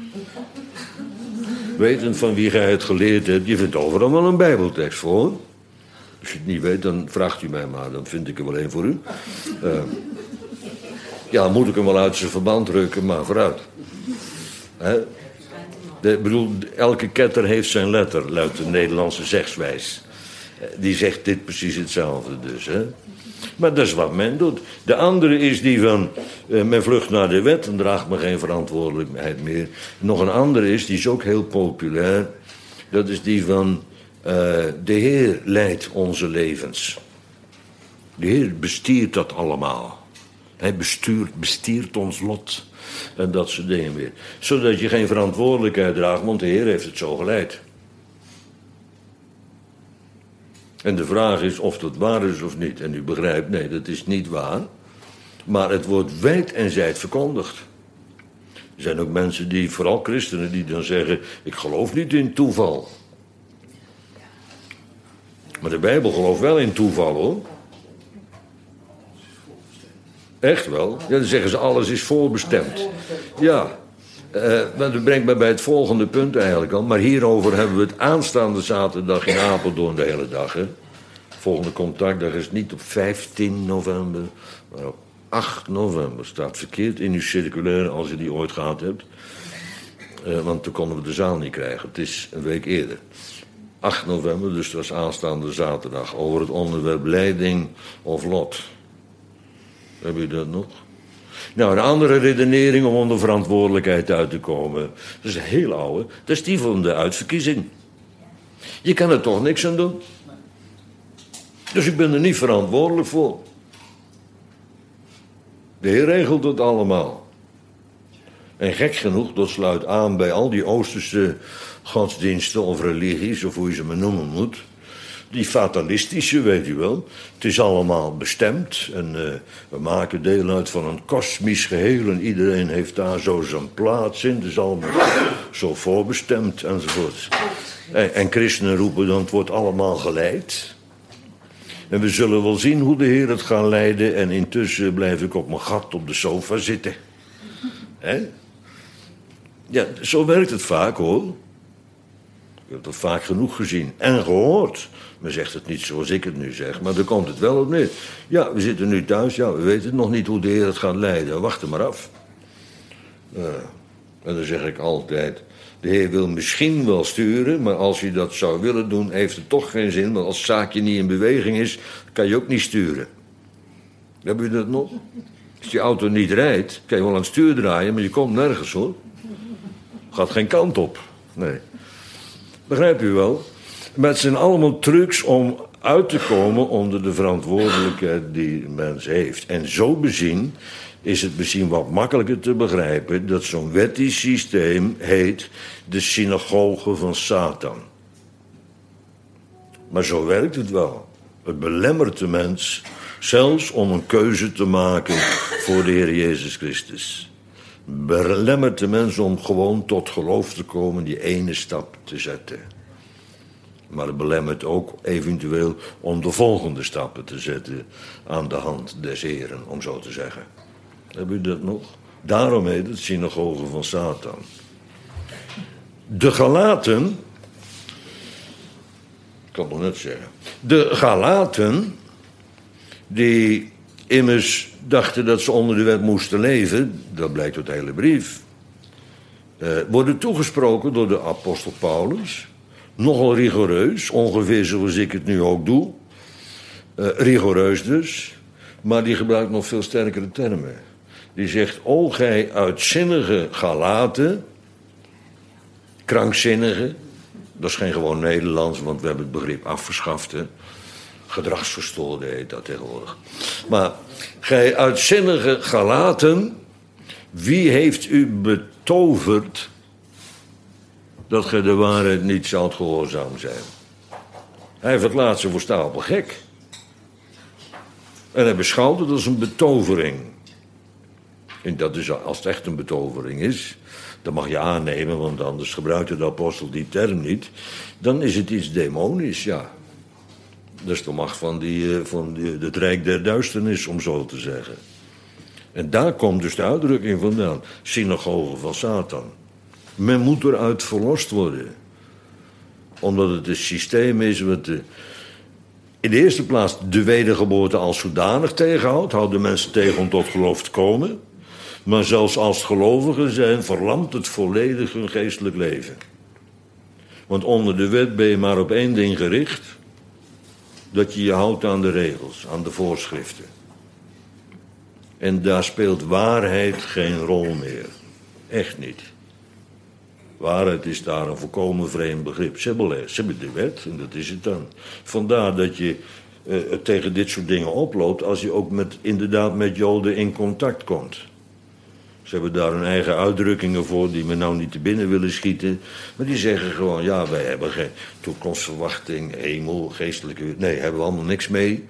Wetend van wie gij het geleerd hebt. Je vindt overal wel een bijbeltekst voor. Als je het niet weet, dan vraagt u mij maar. Dan vind ik er wel een voor u. Ja, moet ik hem wel uit zijn verband rukken, maar vooruit. Ik bedoel, elke ketter heeft zijn letter, luidt de Nederlandse zegswijs. Die zegt dit precies hetzelfde dus. Hè? Maar dat is wat men doet. De andere is die van, men vlucht naar de wet en draagt men geen verantwoordelijkheid meer. Nog een andere is, die is ook heel populair. Dat is die van, de Heer leidt onze levens. De Heer bestiert dat allemaal. Hij bestiert ons lot. En dat soort dingen weer. Zodat je geen verantwoordelijkheid draagt, want de Heer heeft het zo geleid. En de vraag is of dat waar is of niet. En u begrijpt, nee, dat is niet waar. Maar het wordt wijd en zijd verkondigd. Er zijn ook mensen die, vooral christenen, die dan zeggen, ik geloof niet in toeval. Maar de Bijbel gelooft wel in toeval, hoor. Echt wel. Ja, dan zeggen ze, alles is voorbestemd. Ja. Maar dat brengt me bij het volgende punt eigenlijk al. Maar hierover hebben we het aanstaande zaterdag in Apeldoorn de hele dag. Hè. Volgende contactdag is niet op 15 november, maar op 8 november. Staat verkeerd in uw circulaire als u die ooit gehad hebt. Want toen konden we de zaal niet krijgen. Het is een week eerder. 8 november, dus dat is aanstaande zaterdag. Over het onderwerp leiding of lot. Heb je dat nog? Nou, een andere redenering om onder verantwoordelijkheid uit te komen. Dat is een heel oude. Dat is die van de uitverkiezing. Je kan er toch niks aan doen. Dus ik ben er niet verantwoordelijk voor. De Heer regelt het allemaal. En gek genoeg, dat sluit aan bij al die Oosterse godsdiensten of religies, of hoe je ze maar noemen moet. Die fatalistische, weet u wel. Het is allemaal bestemd en we maken deel uit van een kosmisch geheel en iedereen heeft daar zo zijn plaats in. Het is allemaal zo voorbestemd enzovoort. En christenen roepen dan, het wordt allemaal geleid. En we zullen wel zien hoe de Heer het gaat leiden en intussen blijf ik op mijn gat op de sofa zitten. Hè? Ja, zo werkt het vaak, hoor. Ik heb dat vaak genoeg gezien en gehoord. Men zegt het niet zoals ik het nu zeg, maar daar komt het wel op neer. Ja, we zitten nu thuis, ja, we weten nog niet hoe de Heer het gaat leiden. Wacht er maar af. En dan zeg ik altijd, de Heer wil misschien wel sturen, maar als hij dat zou willen doen, heeft het toch geen zin. Want als het zaakje niet in beweging is, kan je ook niet sturen. Heb je dat nog? Als je auto niet rijdt, kan je wel aan het stuur draaien, maar je komt nergens, hoor. Gaat geen kant op. Nee. Begrijpt u wel? Maar het zijn allemaal trucs om uit te komen onder de verantwoordelijkheid die een mens heeft. En zo bezien is het misschien wat makkelijker te begrijpen dat zo'n wettisch systeem heet de synagoge van Satan. Maar zo werkt het wel. Het belemmert de mens zelfs om een keuze te maken voor de Heer Jezus Christus. Belemmert de mens om gewoon tot geloof te komen, die ene stap te zetten. Maar het belemmert ook eventueel om de volgende stappen te zetten aan de hand des Heren, om zo te zeggen. Heb u dat nog? Daarom heet het synagoge van Satan. De Galaten, ik kan het nog net zeggen. De Galaten, die immers dachten dat ze onder de wet moesten leven, dat blijkt uit de hele brief, worden toegesproken door de apostel Paulus. Nogal rigoureus, ongeveer zoals ik het nu ook doe. Rigoureus dus, maar die gebruikt nog veel sterkere termen. Die zegt, o gij uitzinnige Galaten, krankzinnige, dat is geen gewoon Nederlands, want we hebben het begrip afgeschaft, hè. Gedragsverstoorde heet dat tegenwoordig. Maar gij uitzinnige Galaten, wie heeft u betoverd dat gij de waarheid niet zoudt gehoorzaam zijn? Hij verklaart ze voor stapel gek. En hij beschouwt het als een betovering. En dat is, als het echt een betovering is, dat mag je aannemen, want anders gebruikte de apostel die term niet. Dan is het iets demonisch, ja. Dat is de macht van het rijk der duisternis, om zo te zeggen. En daar komt dus de uitdrukking vandaan. Synagoge van Satan. Men moet eruit verlost worden. Omdat het een systeem is wat in de eerste plaats de wedergeboorte als zodanig tegenhoudt. Houdt de mensen tegen om tot geloof te komen. Maar zelfs als het gelovigen zijn, verlamt het volledig hun geestelijk leven. Want onder de wet ben je maar op één ding gericht. Dat je je houdt aan de regels, aan de voorschriften. En daar speelt waarheid geen rol meer. Echt niet. Waarheid is daar een volkomen vreemd begrip. Ze hebben de wet en dat is het dan. Vandaar dat je tegen dit soort dingen oploopt als je ook inderdaad met Joden in contact komt. Ze hebben daar hun eigen uitdrukkingen voor die me nou niet te binnen willen schieten. Maar die zeggen gewoon, ja, wij hebben geen toekomstverwachting, hemel, geestelijke... Nee, hebben we allemaal niks mee.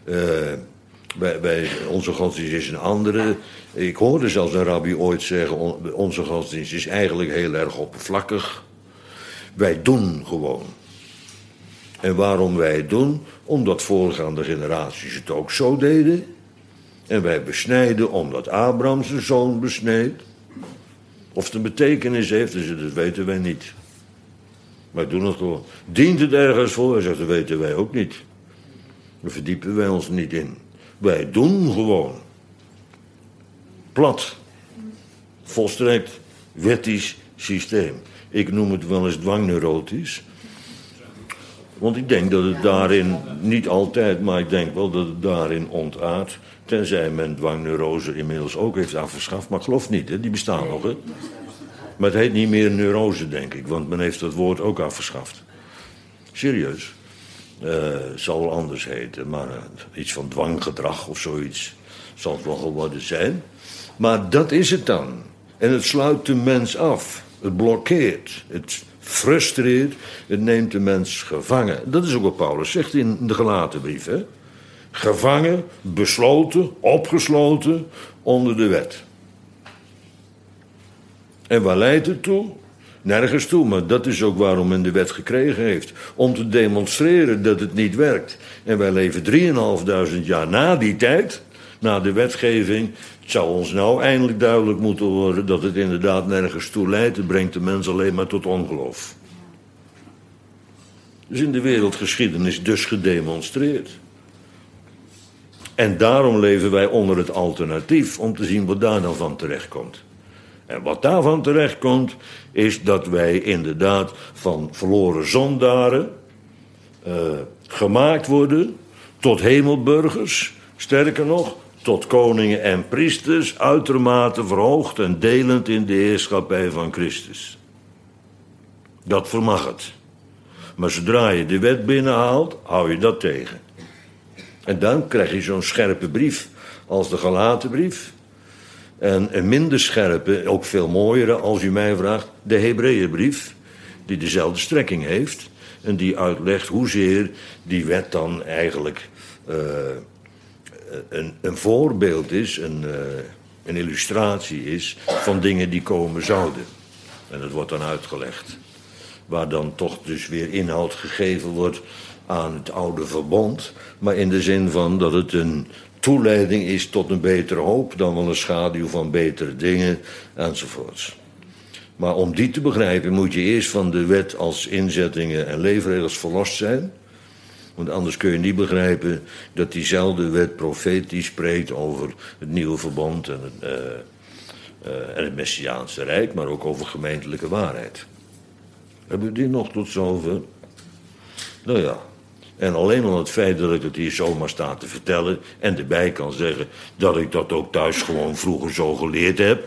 Onze godsdienst is een andere. Ik hoorde zelfs een rabbi ooit zeggen, onze godsdienst is eigenlijk heel erg oppervlakkig. Wij doen gewoon. En waarom wij het doen? Omdat voorgaande generaties het ook zo deden. En wij besnijden omdat Abraham zijn zoon besneed. Of het een betekenis heeft, dus dat weten wij niet. Wij doen het gewoon. Dient het ergens voor? Hij zegt, dat weten wij ook niet. Daar verdiepen wij ons niet in. Wij doen gewoon. Plat. Volstrekt wettisch systeem. Ik noem het wel eens dwangneurotisch. Want ik denk dat het daarin, niet altijd, maar ik denk wel dat het daarin ontaardt. Tenzij men dwangneurose inmiddels ook heeft afgeschaft. Maar ik geloof niet, hè? Die bestaan nog. Hè? Maar het heet niet meer neurose, denk ik. Want men heeft dat woord ook afgeschaft. Serieus. Het zal wel anders heten. Maar iets van dwanggedrag of zoiets zal het wel geworden zijn. Maar dat is het dan. En het sluit de mens af. Het blokkeert. Het frustreert. Het neemt de mens gevangen. Dat is ook wat Paulus zegt in de Galatenbrief, hè? Gevangen, besloten, opgesloten onder de wet. En waar leidt het toe? Nergens toe, maar dat is ook waarom men de wet gekregen heeft. Om te demonstreren dat het niet werkt. En wij leven 3.500 jaar na die tijd, na de wetgeving. Het zou ons nou eindelijk duidelijk moeten worden dat het inderdaad nergens toe leidt. Het brengt de mens alleen maar tot ongeloof. Dus in de wereldgeschiedenis dus gedemonstreerd. En daarom leven wij onder het alternatief, om te zien wat daar dan van terechtkomt. En wat daarvan terechtkomt, is dat wij inderdaad van verloren zondaren gemaakt worden tot hemelburgers, sterker nog, tot koningen en priesters, uitermate verhoogd en delend in de heerschappij van Christus. Dat vermag het. Maar zodra je de wet binnenhaalt, hou je dat tegen. En dan krijg je zo'n scherpe brief als de Galatenbrief. En een minder scherpe, ook veel mooiere, als u mij vraagt, de Hebreeënbrief, die dezelfde strekking heeft. En die uitlegt hoezeer die wet dan eigenlijk een voorbeeld is, een illustratie is van dingen die komen zouden. En dat wordt dan uitgelegd. Waar dan toch dus weer inhoud gegeven wordt aan het oude verbond. Maar in de zin van dat het een toeleiding is tot een betere hoop, dan wel een schaduw van betere dingen, enzovoorts. Maar om die te begrijpen moet je eerst van de wet als inzettingen en leefregels verlost zijn. Want anders kun je niet begrijpen dat diezelfde wet profetisch spreekt over het nieuwe verbond en het Messiaanse Rijk, maar ook over gemeentelijke waarheid. Hebben we die nog tot zover? Nou ja. En alleen al het feit dat ik het hier zomaar sta te vertellen en erbij kan zeggen dat ik dat ook thuis gewoon vroeger zo geleerd heb.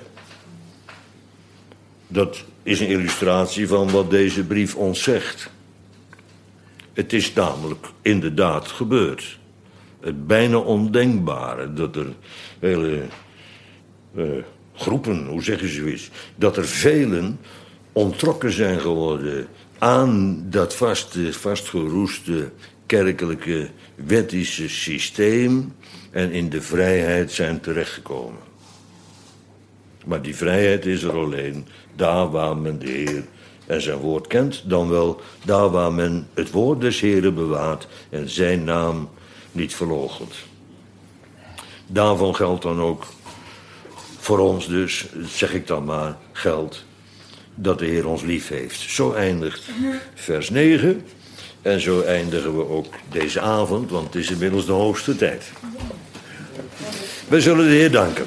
Dat is een illustratie van wat deze brief ons zegt. Het is namelijk inderdaad gebeurd. Het bijna ondenkbare dat er hele groepen, hoe zeggen ze zoiets, dat er velen onttrokken zijn geworden aan dat vastgeroeste kerkelijke wettische systeem en in de vrijheid zijn terechtgekomen. Maar die vrijheid is er alleen daar waar men de Heer en zijn woord kent, dan wel daar waar men het woord des Heeren bewaart en zijn naam niet verloochent. Daarvan geldt dan ook voor ons dus, zeg ik dan maar, geldt dat de Heer ons lief heeft. Zo eindigt vers 9 en zo eindigen we ook deze avond, want het is inmiddels de hoogste tijd. Wij zullen de Heer danken.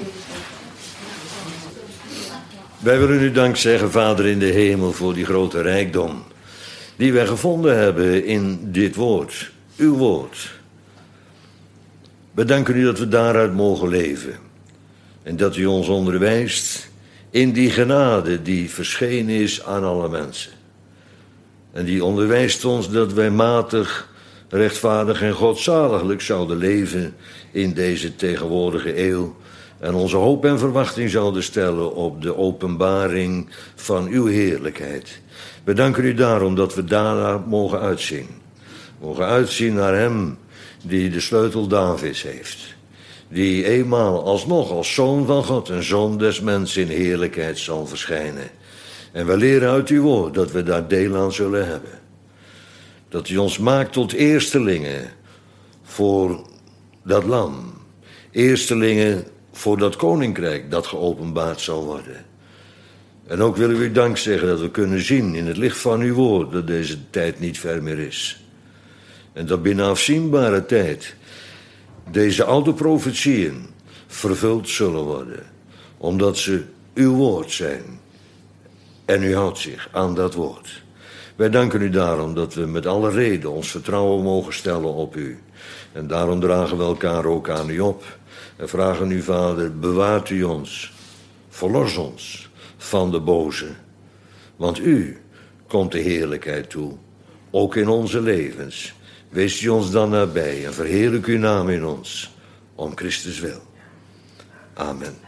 Wij willen u dank zeggen, Vader in de hemel, voor die grote rijkdom die wij gevonden hebben in dit woord, uw woord. We danken u dat we daaruit mogen leven en dat u ons onderwijst in die genade die verschenen is aan alle mensen. En die onderwijst ons dat wij matig, rechtvaardig en godzaliglijk zouden leven in deze tegenwoordige eeuw. En onze hoop en verwachting zouden stellen op de openbaring van uw heerlijkheid. We danken u daarom dat we daarna mogen uitzien. Mogen uitzien naar hem die de sleutel Davids heeft. Die eenmaal alsnog als zoon van God en zoon des mensen in heerlijkheid zal verschijnen. En we leren uit uw woord dat we daar deel aan zullen hebben. Dat u ons maakt tot eerstelingen voor dat lam. Eerstelingen voor dat koninkrijk dat geopenbaard zal worden. En ook willen we u dank zeggen dat we kunnen zien in het licht van uw woord dat deze tijd niet ver meer is. En dat binnen afzienbare tijd deze oude profetieën vervuld zullen worden. Omdat ze uw woord zijn. En u houdt zich aan dat woord. Wij danken u daarom dat we met alle reden ons vertrouwen mogen stellen op u. En daarom dragen we elkaar ook aan u op. En vragen u, Vader, bewaart u ons. Verlos ons van de boze. Want u komt de heerlijkheid toe. Ook in onze levens. Wees u ons dan nabij en verheerlijk uw naam in ons. Om Christus wil. Amen.